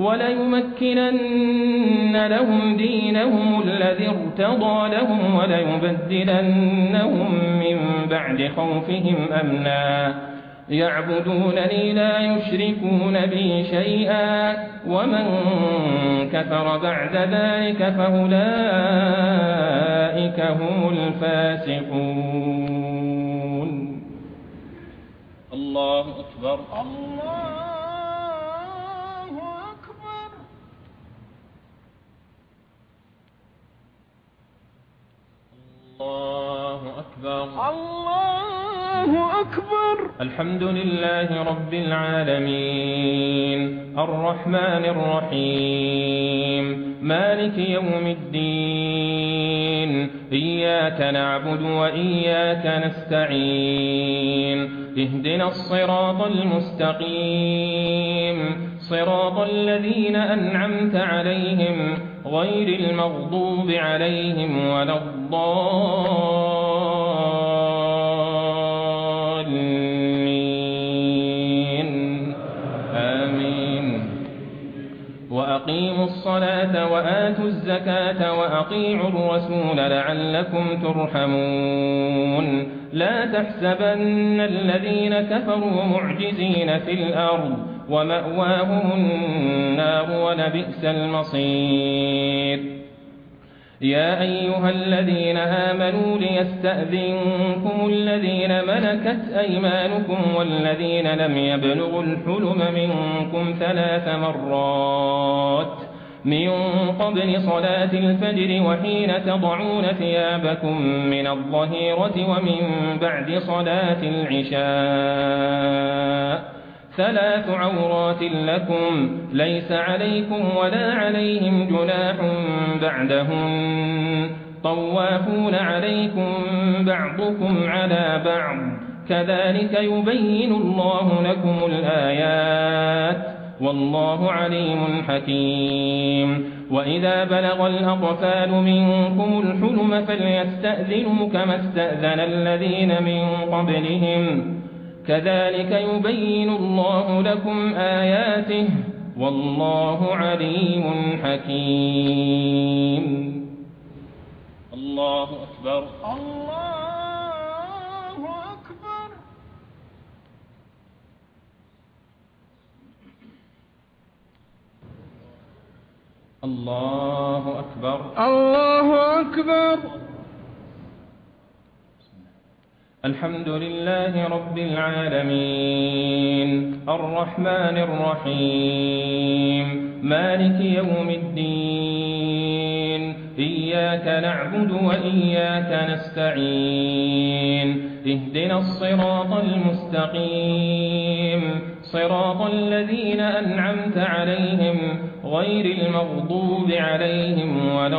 وليمكنن لهم دينهم الذي ارتضى لهم وليبدلنهم من بعد خوفهم أمنا يعبدونني لا يشركون بي شيئا ومن كفر بعد ذلك فأولئك هم الفاسقون. الله أكبر. الله أكبر. الله أكبر. الله أكبر. الحمد لله رب العالمين الرحمن الرحيم مالك يوم الدين إياك نعبد وإياك نستعين اهدنا الصراط المستقيم صراط الذين أنعمت عليهم غير المغضوب عليهم ولا الضالين آمين وأقيموا الصلاة وآتوا الزكاة وأطيعوا الرسول لعلكم ترحمون لا تحسبن الذين كفروا معجزين في الأرض ومأواهم النار ولبئس المصير يا أيها الذين آمنوا ليستأذنكم الذين ملكت أيمانكم والذين لم يبلغوا الحلم منكم ثلاث مرات من قبل صلاة الفجر وحين تضعون ثيابكم من الظهيرة ومن بعد صلاة العشاء ثلاث عورات لكم ليس عليكم ولا عليهم جناح بعدهن طوافون عليكم بعضكم على بعض كذلك يبين الله لكم الآيات والله عليم حكيم وإذا بلغ الأطفال منكم الحلم فليستأذنوا كما استأذن الذين من قبلهم كذلك يبين الله لكم آياته والله عليم حكيم. الله أكبر. الله أكبر. الله أكبر. الله أكبر. الحمد لله رب العالمين الرحمن الرحيم مالك يوم الدين إياك نعبد وإياك نستعين اهدنا الصراط المستقيم صراط الذين أنعمت عليهم غير المغضوب عليهم ولا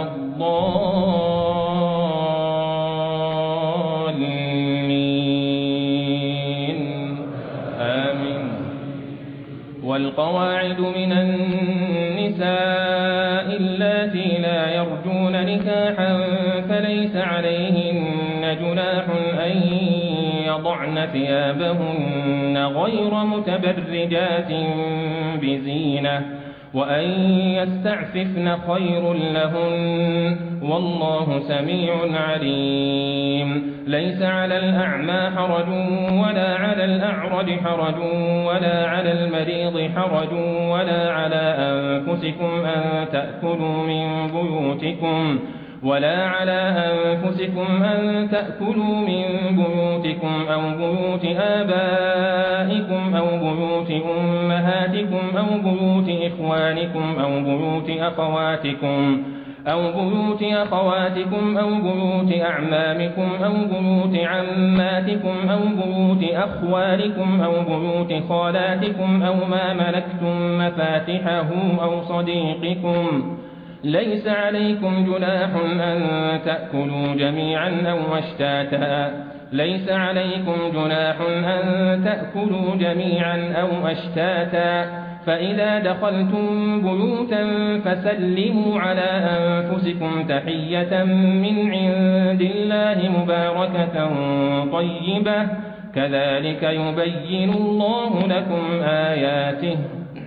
الضالين آمين والقواعد من النساء اللاتي لا يرجون نكاحا فليس عليهن جناح أن يضعن ثيابهن غير متبرجات بزينة وأن يستعففن خير لهن والله سميع عليم. ليس على الأعمى حرج ولا على الأعرج حرج ولا على المريض حرج ولا على أنفسكم أن تأكلوا من بيوتكم ولا على أنفسكم أن تأكلوا من بيوتكم أو بيوت آبائكم أو بيوت أمهاتكم أو بيوت إخوانكم أو بيوت أخواتكم أو بيوت أخواتكم أو بيوت أعمامكم أو بيوت عماتكم أو بيوت أخوالكم أو بيوت خالاتكم أو ما ملكتم مفاتحه أو صديقكم. ليس عليكم جناح أن تأكلوا جميعا أو أشتاتا ليس عليكم جناح أن تأكلوا جميعا أو أشتاتا فإذا دخلتم بيوتا فسلموا على أنفسكم تحية من عند الله مباركة طيبة كذلك يبين الله لكم آياته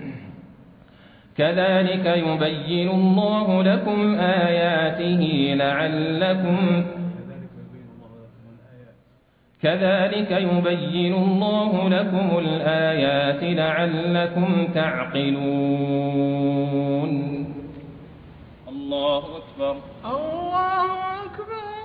كذلك يبين الله لكم آياته لعلكم كذلك يبين الله لكم الآيات لعلكم تعقلون. الله أكبر. الله أكبر.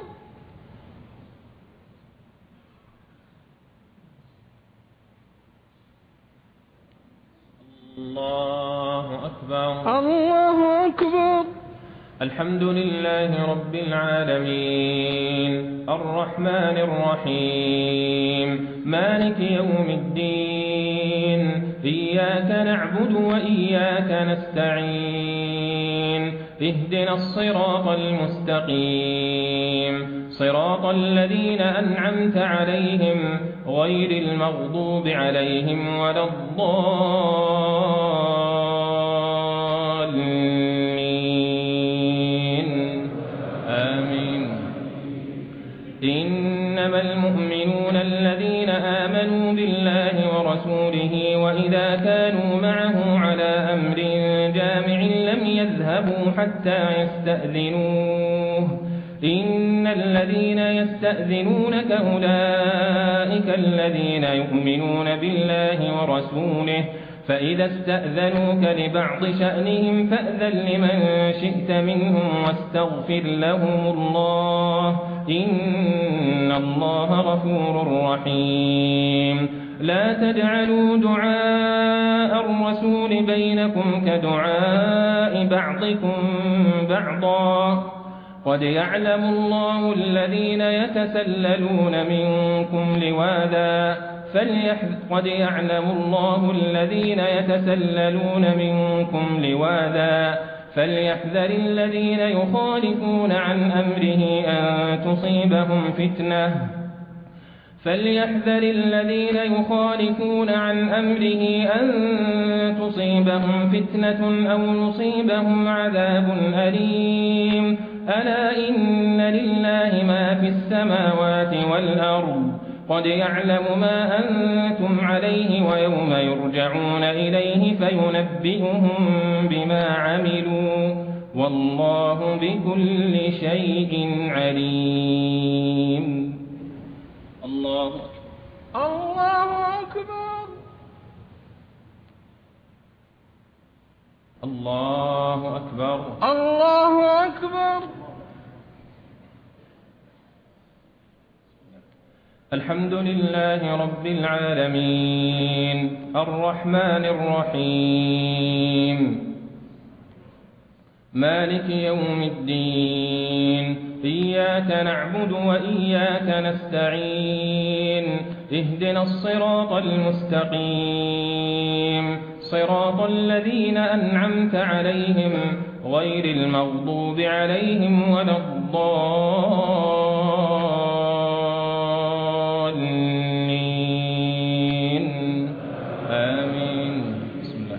الله أكبر. الله أكبر. الحمد لله رب العالمين الرحمن الرحيم مالك يوم الدين إياك نعبد وإياك نستعين اهدنا الصراط المستقيم صراط الذين أنعمت عليهم غير المغضوب عليهم ولا الضالين آمين. إنما المؤمنون الذين آمنوا بالله ورسوله وإذا كانوا معه على أمر جامع لم يذهبوا حتى يستأذنوه إن الذين يستأذنونك أولئك الذين يؤمنون بالله ورسوله فإذا استأذنوك لبعض شأنهم فأذن لمن شئت منهم واستغفر لهم الله إن الله غفور رحيم. لا تجعلوا دعاء الرسول بينكم كدعاء بعضكم بعضا قد يعلم الله الذين يتسللون منكم لواذا قد يعلم الله الذين يتسللون منكم لواذا فليحذر الذين يخالفون عن أمره أن تصيبهم فتنة فليحذر الذين يخالفون عن أمره أن تصيبهم فتنة أو يصيبهم عذاب أليم. ألا إن لله ما في السماوات والأرض قد يعلم ما أنتم عليه ويوم يرجعون إليه فينبئهم بما عملوا والله بكل شيء عليم. الله الله أكبر. الله أكبر. الله أكبر. الحمد لله رب العالمين الرحمن الرحيم مالك يوم الدين إياك نعبد وإياك نستعين اهدنا الصراط المستقيم صراط الذين أنعمت عليهم غير المغضوب عليهم ولا الضالين آمين. بسم الله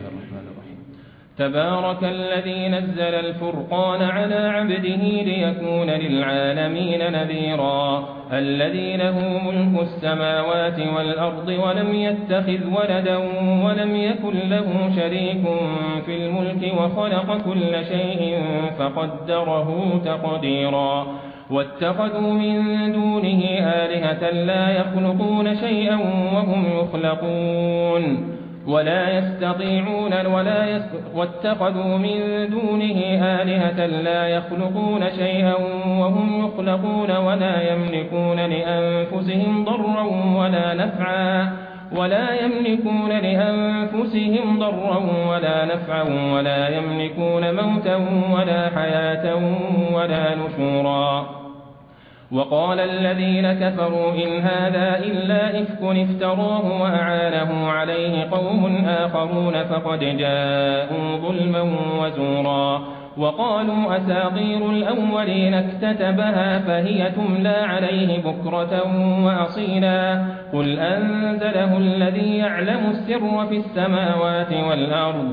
تبارك الذي نزل الفرقان على عبده ليكون للعالمين نذيرا الذي له ملك السماوات والأرض ولم يتخذ ولدا ولم يكن له شريك في الملك وخلق كل شيء فقدره تقديرا واتخذوا من دونه آلهة لا يخلقون شيئا وهم يخلقون ولا يستطيعون ولا يس... واتخذوا من دونه آلهة لا يخلقون شيئا وهم يخلقون ولا يملكون لأنفسهم ضرا ولا نفعا ولا يملكون لأنفسهم ضرا ولا نفعا ولا يملكون موتا ولا حياة ولا نشورا وقال الذين كفروا إن هذا إلا إفك افتراه وأعانه عليه قوم آخرون فقد جاءوا ظلما وزورا وقالوا أساطير الأولين اكتتبها فهي تملى عليه بكرة وأصيلا قل أنزله الذي يعلم السر في السماوات والأرض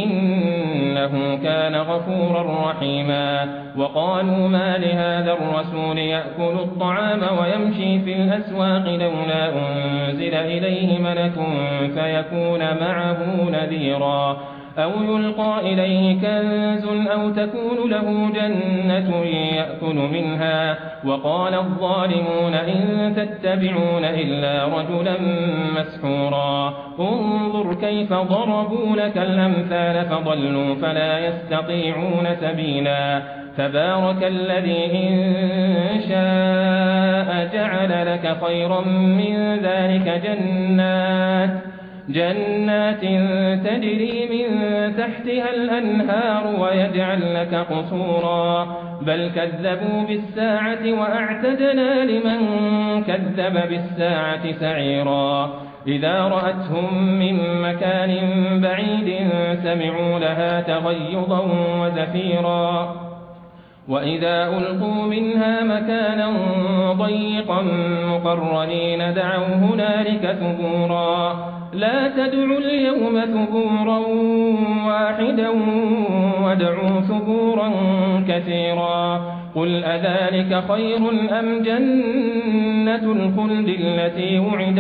إنه كان غفورا رحيما وقالوا ما لهذا الرسول يأكل الطعام ويمشي في الأسواق لولا أنزل إليه ملك فيكون معه نذيرا أو يلقى إليه كنز أو تكون له جنة يأكل منها وقال الظالمون إن تتبعون إلا رجلا مسحورا انظر كيف ضربوا لك الأمثال فضلوا فلا يستطيعون سبيلا تبارك الذي إن شاء جعل لك خيرا من ذلك جنات جنات تجري من تحتها الأنهار ويجعل لك قصورا بل كذبوا بالساعة وأعتدنا لمن كذب بالساعة سعيرا إذا رأتهم من مكان بعيد سمعوا لها تغيظا وزفيرا وإذا ألقوا منها مكانا ضيقا مقرنين دعوا هنالك ثبورا لا تدعوا اليوم ثبورا واحدا وادعوا ثبورا كثيرا قل أذلك خير أم جنة الخلد التي وعد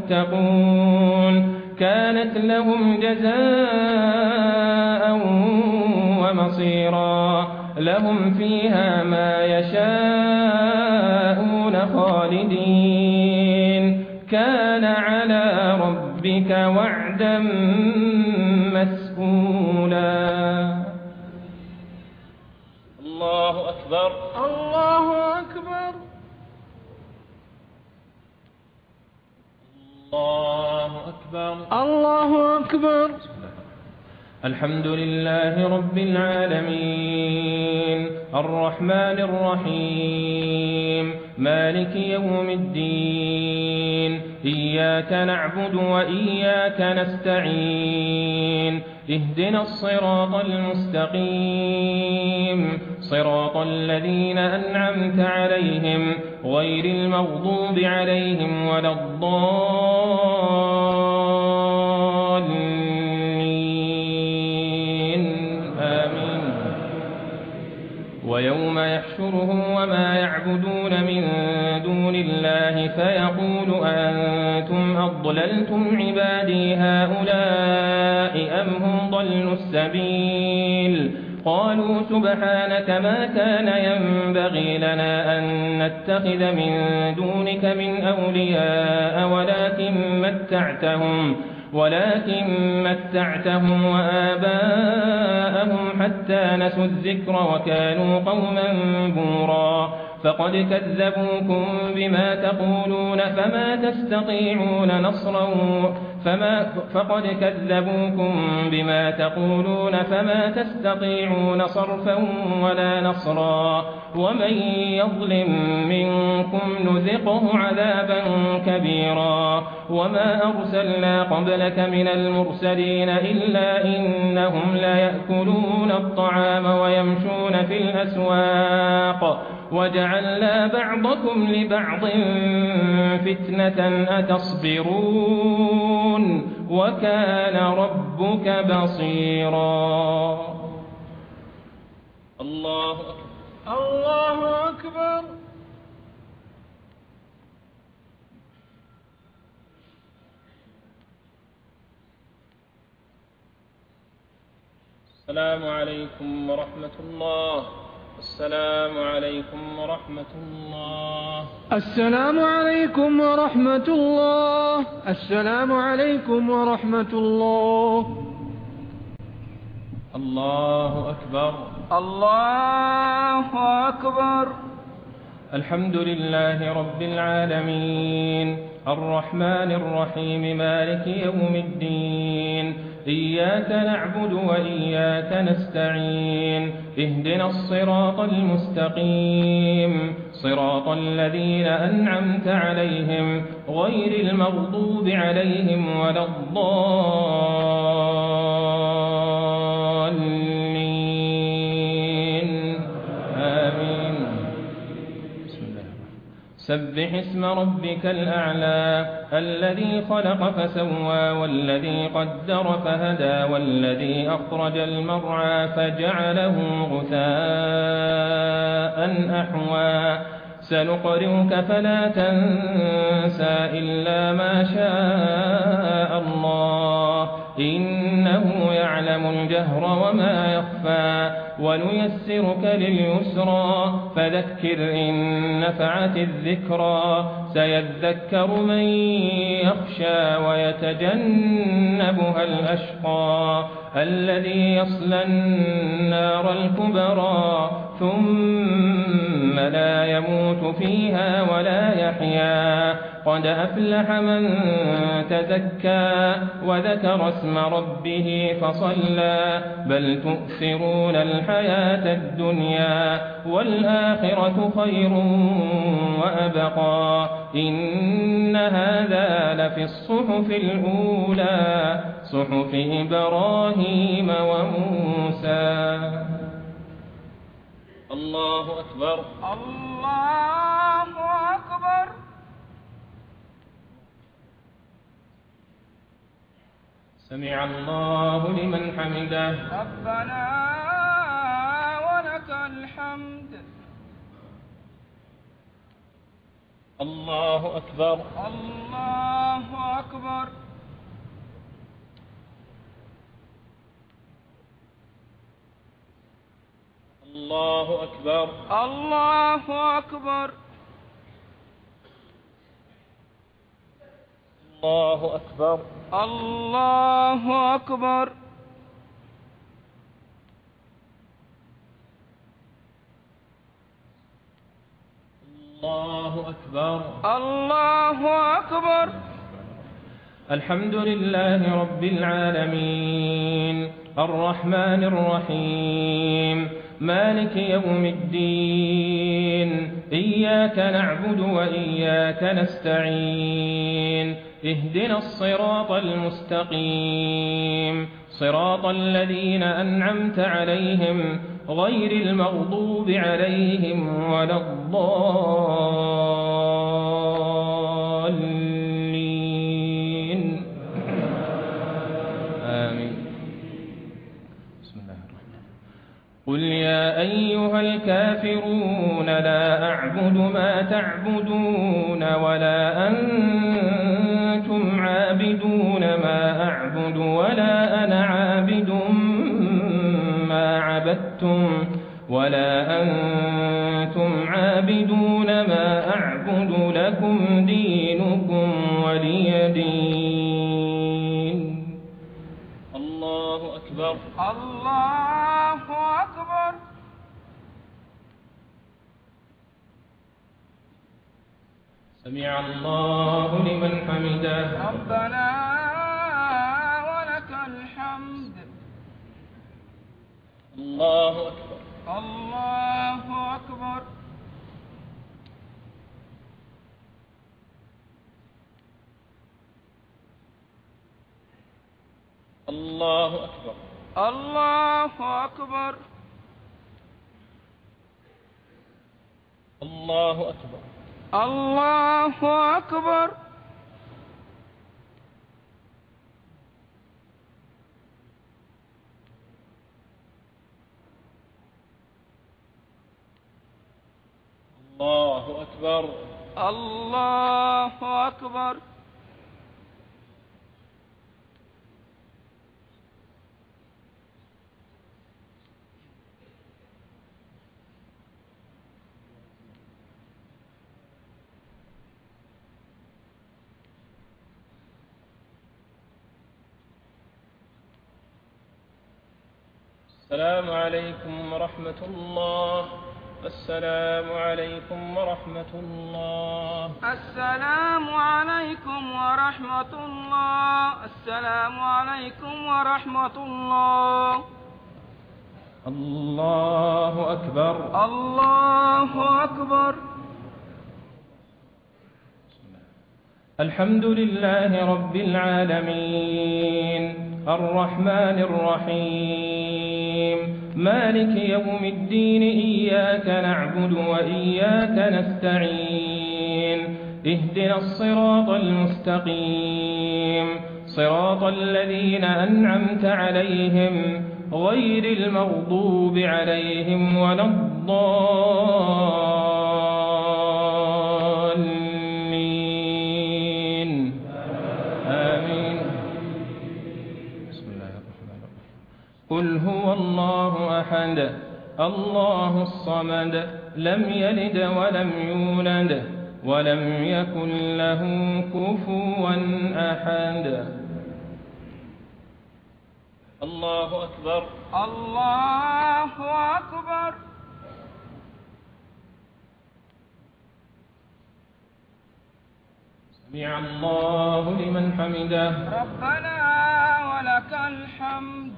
المتقون كانت لهم جزاء ومصيرا لهم فيها ما يشاءون خالدين كان على ربك وعدا مسئولا الله أكبر الله أكبر الله أكبر الله أكبر الحمد لله رب العالمين الرحمن الرحيم مالك يوم الدين إياك نعبد وإياك نستعين اهدنا الصراط المستقيم صراط الذين أنعمت عليهم غير المغضوب عليهم ولا الضالين آمين ويوم يحشرهم وما يعبدون من دون الله فيقول أنتم أضللتم عبادي هؤلاء أم هم ضلوا السبيل قالوا سبحانك ما كان ينبغي لنا أن نتخذ من دونك من أولياء ولكن متعتهم ولكن متعتهم وآباءهم حتى نسوا الذكر وكانوا قوما بورا فقد كذبوكم بما تقولون فما تستطيعون نصرا فما فقد كذبوكم بما تقولون فما تستطيعون صرفا ولا نصرا ومن يظلم منكم نذقه عذابا كبيرا وما أرسلنا قبلك من المرسلين إلا إنهم ليأكلون الطعام ويمشون في الأسواق وجعلنا بعضكم لبعض فتنة أتصبرون وكان ربك بصيرا. الله أكبر. الله أكبر. السلام عليكم ورحمة الله. السلام عليكم ورحمة الله. السلام عليكم ورحمة الله. السلام عليكم ورحمة الله. الله أكبر. الله أكبر. الحمد لله رب العالمين الرحمن الرحيم مالك يوم الدين إياك نعبد وإياك نستعين اهدنا الصراط المستقيم صراط الذين أنعمت عليهم غير المغضوب عليهم ولا الضالين آمين. بسم الله. سبح اسم ربك الأعلى الذي خلق فسوى والذي قدر فهدى والذي أخرج المرعى فجعله غثاء أحوى سنقرئك فلا تنسى إلا ما شاء الله إنه يعلم الجهر وما يخفى ونيسرك لليسرى فذكر إن نفعت الذكرى سيذكر من يخشى ويتجنبها الأشقى الذي يصلى النار الكبرى ثم لا يموت فيها ولا يحيا قد أفلح من تزكى وذكر اسم ربه فصلى بل تؤثرون الحياة الدنيا والآخرة خير وأبقى إن هذا لفي الصحف الأولى صحف إبراهيم وموسى. الله أكبر. الله أكبر. سمع الله لمن حمده. ربنا ولك الحمد. الله أكبر. الله أكبر. الله أكبر. الله أكبر. الله أكبر. الله أكبر. الله أكبر. الله أكبر. الحمد لله رب العالمين الرحمن الرحيم مالك يوم الدين إياك نعبد وإياك نستعين اهدنا الصراط المستقيم صراط الذين أنعمت عليهم غير المغضوب عليهم ولا الضالين آمين. بسم الله الرحمن الرحيم. قل يا أيها الكافرون لا أعبد ما تعبدون ولا أنتم عابدون ما أعبد ولا أنا عابد ما عبدتم ولا أنتم عابدون ما أعبد لكم دينكم ولي دين. الله أكبر. الله أكبر. سمع الله لمن حمده. ربنا ولك الحمد. الله أكبر. الله أكبر. الله أكبر. الله أكبر. الله أكبر. الله أكبر. الله أكبر. الله أكبر. السلام عليكم ورحمة الله. السلام عليكم ورحمة الله. السلام عليكم ورحمة الله. السلام عليكم ورحمة الله. الله أكبر. الله أكبر. الحمد لله رب العالمين الرحمن الرحيم مالك يوم الدين إياك نعبد وإياك نستعين اهدنا الصراط المستقيم صراط الذين أنعمت عليهم غير المغضوب عليهم ولا الضالين آمين. بسم الله الرحمن الرحيم. قل هو الله أحد الله الصمد لم يلد ولم يولد ولم يكن له كفوا أحد. الله أكبر. الله أكبر. سمع الله لمن حمده. ربنا ولك الحمد.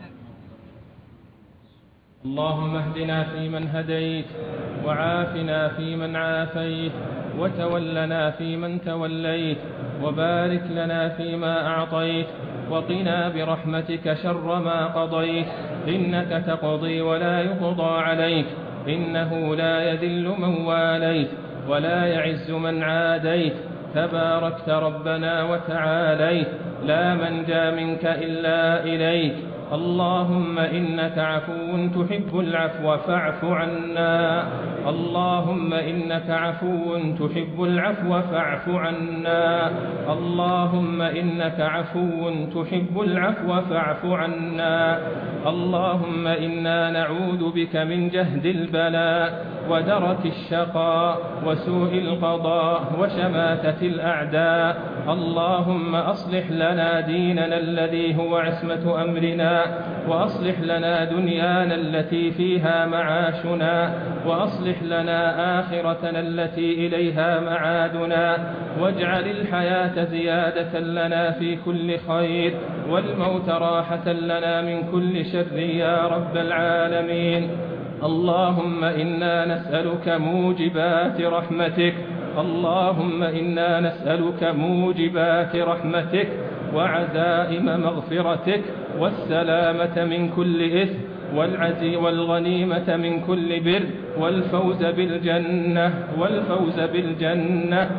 اللهم اهدنا فيمن هديت وعافنا فيمن عافيت وتولنا فيمن توليت وبارك لنا فيما أعطيت وقنا برحمتك شر ما قضيت إنك تقضي ولا يقضى عليك إنه لا يذل من واليت ولا يعز من عاديت تباركت ربنا وتعاليت لا منجا منك إلا إليك. اللهم إنك عفو تحب العفو فاعف عنا. اللهم إنك عفو تحب العفو فاعف عنا. اللهم إنك عفو تحب العفو فاعف عنا. اللهم إنا نعوذ بك من جهد البلاء ودرك الشقاء وسوء القضاء وشماتة الأعداء. اللهم أصلح لنا ديننا الذي هو عصمة أمرنا وأصلح لنا دنيانا التي فيها معاشنا وأصلح لنا آخرتنا التي إليها معادنا واجعل الحياة زيادة لنا في كل خير والموت راحة لنا من كل شر يا رب العالمين. اللهم إنا نسألك موجبات رحمتك. اللهم إنا نسألك موجبات رحمتك وعزائم مغفرتك والسلامة من كل إثم والعزي والغنيمة من كل بر والفوز بالجنة والفوز بالجنة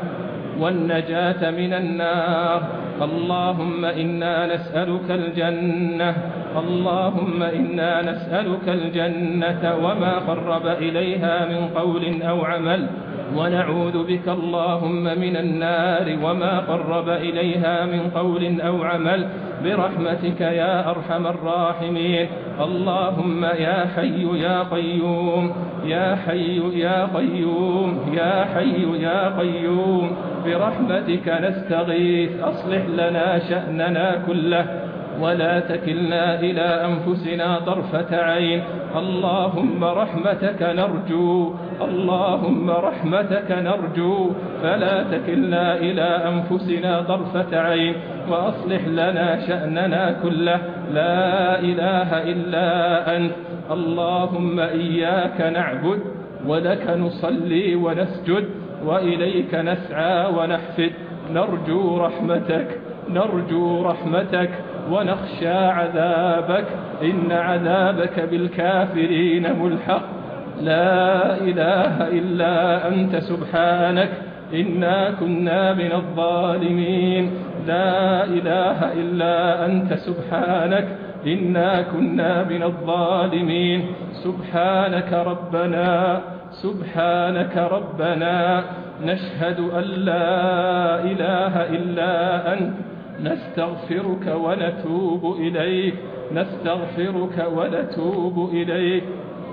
والنجاة من النار. اللهم إنا نسألك الجنة. اللهم إنا نسألك الجنة وما قرب إليها من قول أو عمل ونعوذ بك اللهم من النار وما قرب إليها من قول أو عمل برحمتك يا أرحم الراحمين. اللهم يا حي يا قيوم يا حي يا قيوم يا حي يا قيوم برحمتك نستغيث أصلح لنا شأننا كله ولا تكلنا إلى أنفسنا طرفة عين. اللهم رحمتك نرجو اللهم رحمتك نرجو فلا تكلنا إلى أنفسنا طرفة عين وأصلح لنا شأننا كله لا إله إلا أنت. اللهم إياك نعبد ولك نصلي ونسجد وإليك نسعى ونحفد نرجو رحمتك نرجو رحمتك ونخشى عذابك إن عذابك بالكافرين ملحق. لا إله إلا أنت سبحانك إنا كنا من الظالمين لا إله إلا أنت سبحانك إنا كنا من الظالمين سبحانك ربنا سبحانك ربنا نشهد أن لا إله إلا أنت نستغفرك ونتوب إليك نستغفرك ونتوب إليك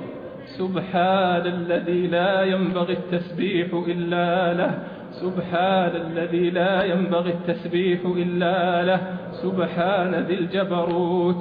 سبحان الذي لا ينبغي التسبيح إلا له سبحان الذي لا ينبغي التسبيح إلا له سبحان ذي الجبروت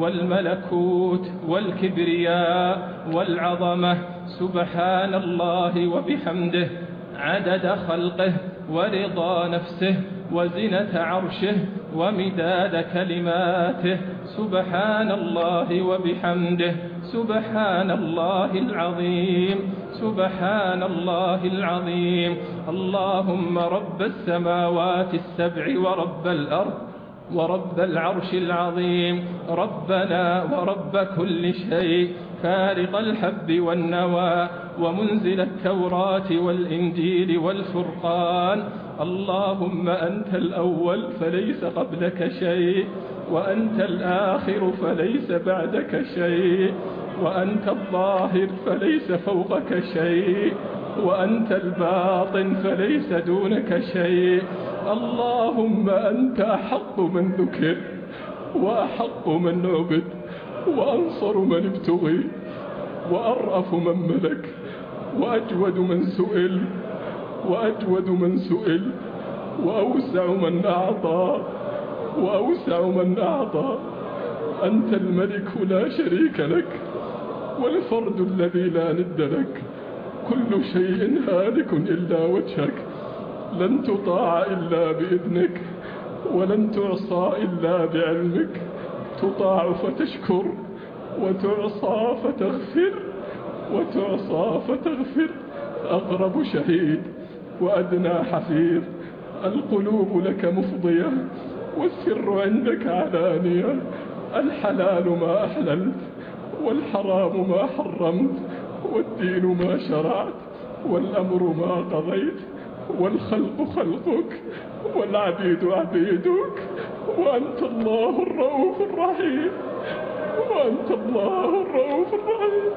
والملكوت والكبرياء والعظمة سبحان الله وبحمده عدد خلقه ورضا نفسه وزنة عرشه ومداد كلماته سبحان الله وبحمده سبحان الله العظيم سبحان الله العظيم اللهم رب السماوات السبع ورب الأرض ورب العرش العظيم ربنا ورب كل شيء فارق الحب والنوى ومنزل التوراة والإنجيل والفرقان اللهم أنت الأول فليس قبلك شيء وأنت الآخر فليس بعدك شيء وأنت الظاهر فليس فوقك شيء وأنت الباطن فليس دونك شيء اللهم أنت أحق من ذكر وأحق من عبد وأنصر من ابتغي وأرأف من ملك وأجود من سئل وأجود من سئل وأوسع من أعطى وأوسع من أعطى أنت الملك لا شريك لك والفرد الذي لا ند لك كل شيء هالك إلا وجهك لن تطاع إلا بإذنك ولن تعصى إلا بعلمك تطاع فتشكر وتعصى فتغفر وتعصى فتغفر أقرب شهيد وأدنى حفيظ القلوب لك مفضية والسر عندك علانية الحلال ما أحللت والحرام ما حرمت والدين ما شرعت والأمر ما قضيت والخلق خلقك والعبيد عبيدك وأنت الله الرؤوف الرحيم وأنت الله الرؤوف الرحيم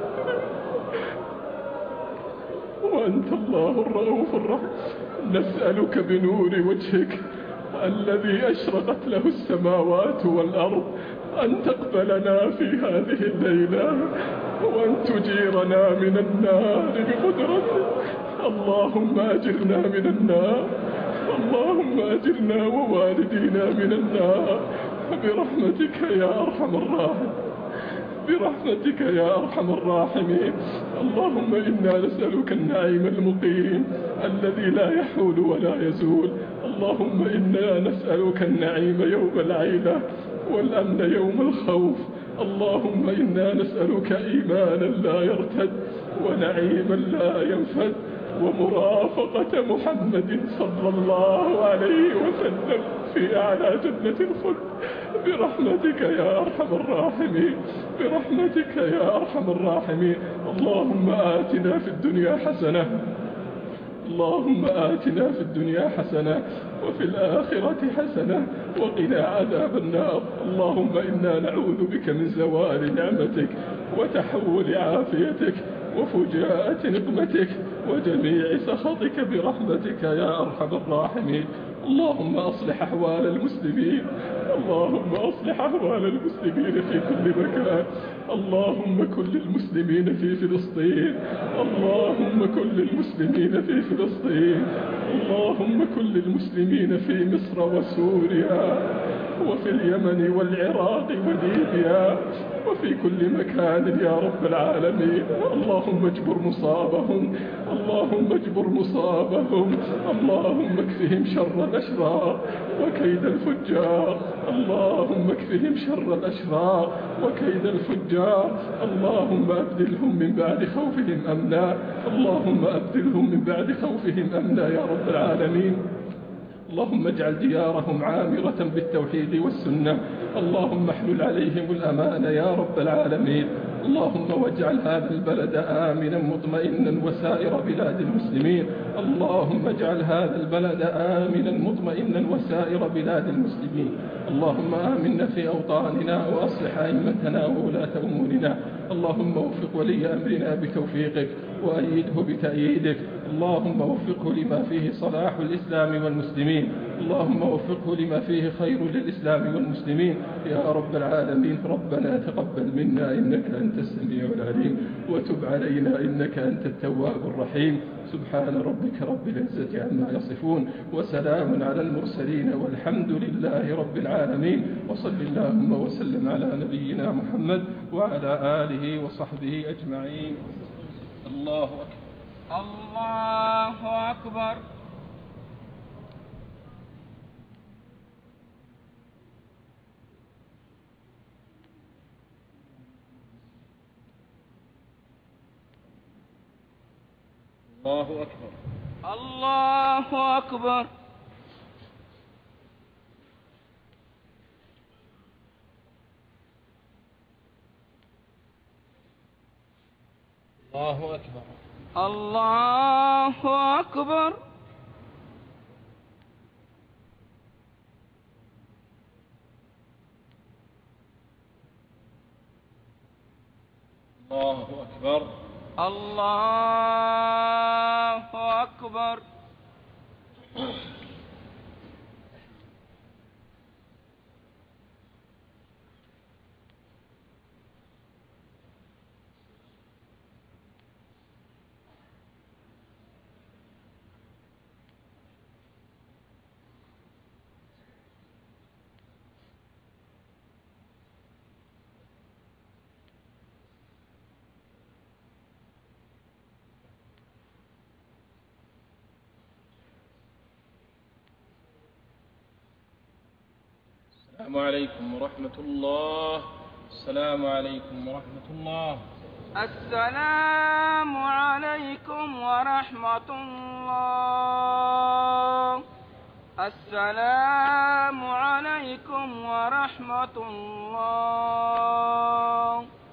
وأنت الله الرؤوف الرحيم نسألك بنور وجهك الذي أشرقت له السماوات والأرض أن تقبلنا في هذه الليلة وأن تجيرنا من النار بقدرتك اللهم أجرنا من النار اللهم أجرنا ووالدينا من النار برحمتك يا أرحم الراحمين برحمتك يا أرحم الراحمين اللهم إنا نسألك النعيم المقيم الذي لا يحول ولا يزول اللهم إنا نسألك النعيم يوم العيلة والأمن يوم الخوف اللهم إنا نسألك إيمانا لا يرتد ونعيما لا ينفد ومرافقة محمد صلى الله عليه وسلم في أعلى جنة الخلد برحمتك يا أرحم الراحمين برحمتك يا أرحم الراحمين اللهم آتنا في الدنيا حسنة اللهم آتنا في الدنيا حسنة وفي الآخرة حسنة وقنا عذاب النار اللهم إنا نعوذ بك من زوال نعمتك وتحول عافيتك وفجاءة نقمتك وجميع سخطك برحمتك يا أرحم الراحمين اللهم أصلح أحوال المسلمين اللهم أصلح أحوال المسلمين في كل مكان اللهم كن للمسلمين في فلسطين اللهم كن للمسلمين في فلسطين اللهم كن للمسلمين في مصر وسوريا وفي اليمن والعراق وليبيا وفي كل مكان يا رب العالمين اللهم اجبر مصابهم اللهم اجبر مصابهم اللهم اكفهم شر الأشرار وكيد الفجار اللهم اكفهم شر الأشرار وكيد الفجار اللهم أبدلهم من بعد خوفهم أمنا اللهم أبدلهم من بعد خوفهم أمنا يا رب العالمين اللهم اجعل ديارهم عامرة بالتوحيد والسنة. اللهم احلل عليهم الأمان يا رب العالمين. اللهم واجعل هذا البلد آمنا مطمئنا وسائر بلاد المسلمين. اللهم اجعل هذا البلد آمنا مطمئنا وسائر بلاد المسلمين. اللهم آمنا في أوطاننا وأصلح أئمتنا وولاة أمورنا. اللهم وفق ولي أمرنا بتوفيقك وأيده بتأييدك. اللهم وفقه لما فيه صلاح الإسلام والمسلمين. اللهم وفقه لما فيه خير للإسلام والمسلمين يا رب العالمين. ربنا تقبل منا إنك أنت السميع العليم وتب علينا إنك أنت التواب الرحيم. سبحان ربك رب العزة عما يصفون وسلام على المرسلين والحمد لله رب العالمين. وصل اللهم وسلم على نبينا محمد وعلى آله وصحبه أجمعين. الله أكبر. الله أكبر. الله أكبر. الله أكبر. الله أكبر. الله أكبر. الله أكبر. الله أكبر. السلام عليكم ورحمة الله. السلام عليكم ورحمة الله. السلام عليكم ورحمة الله. السلام عليكم ورحمة الله.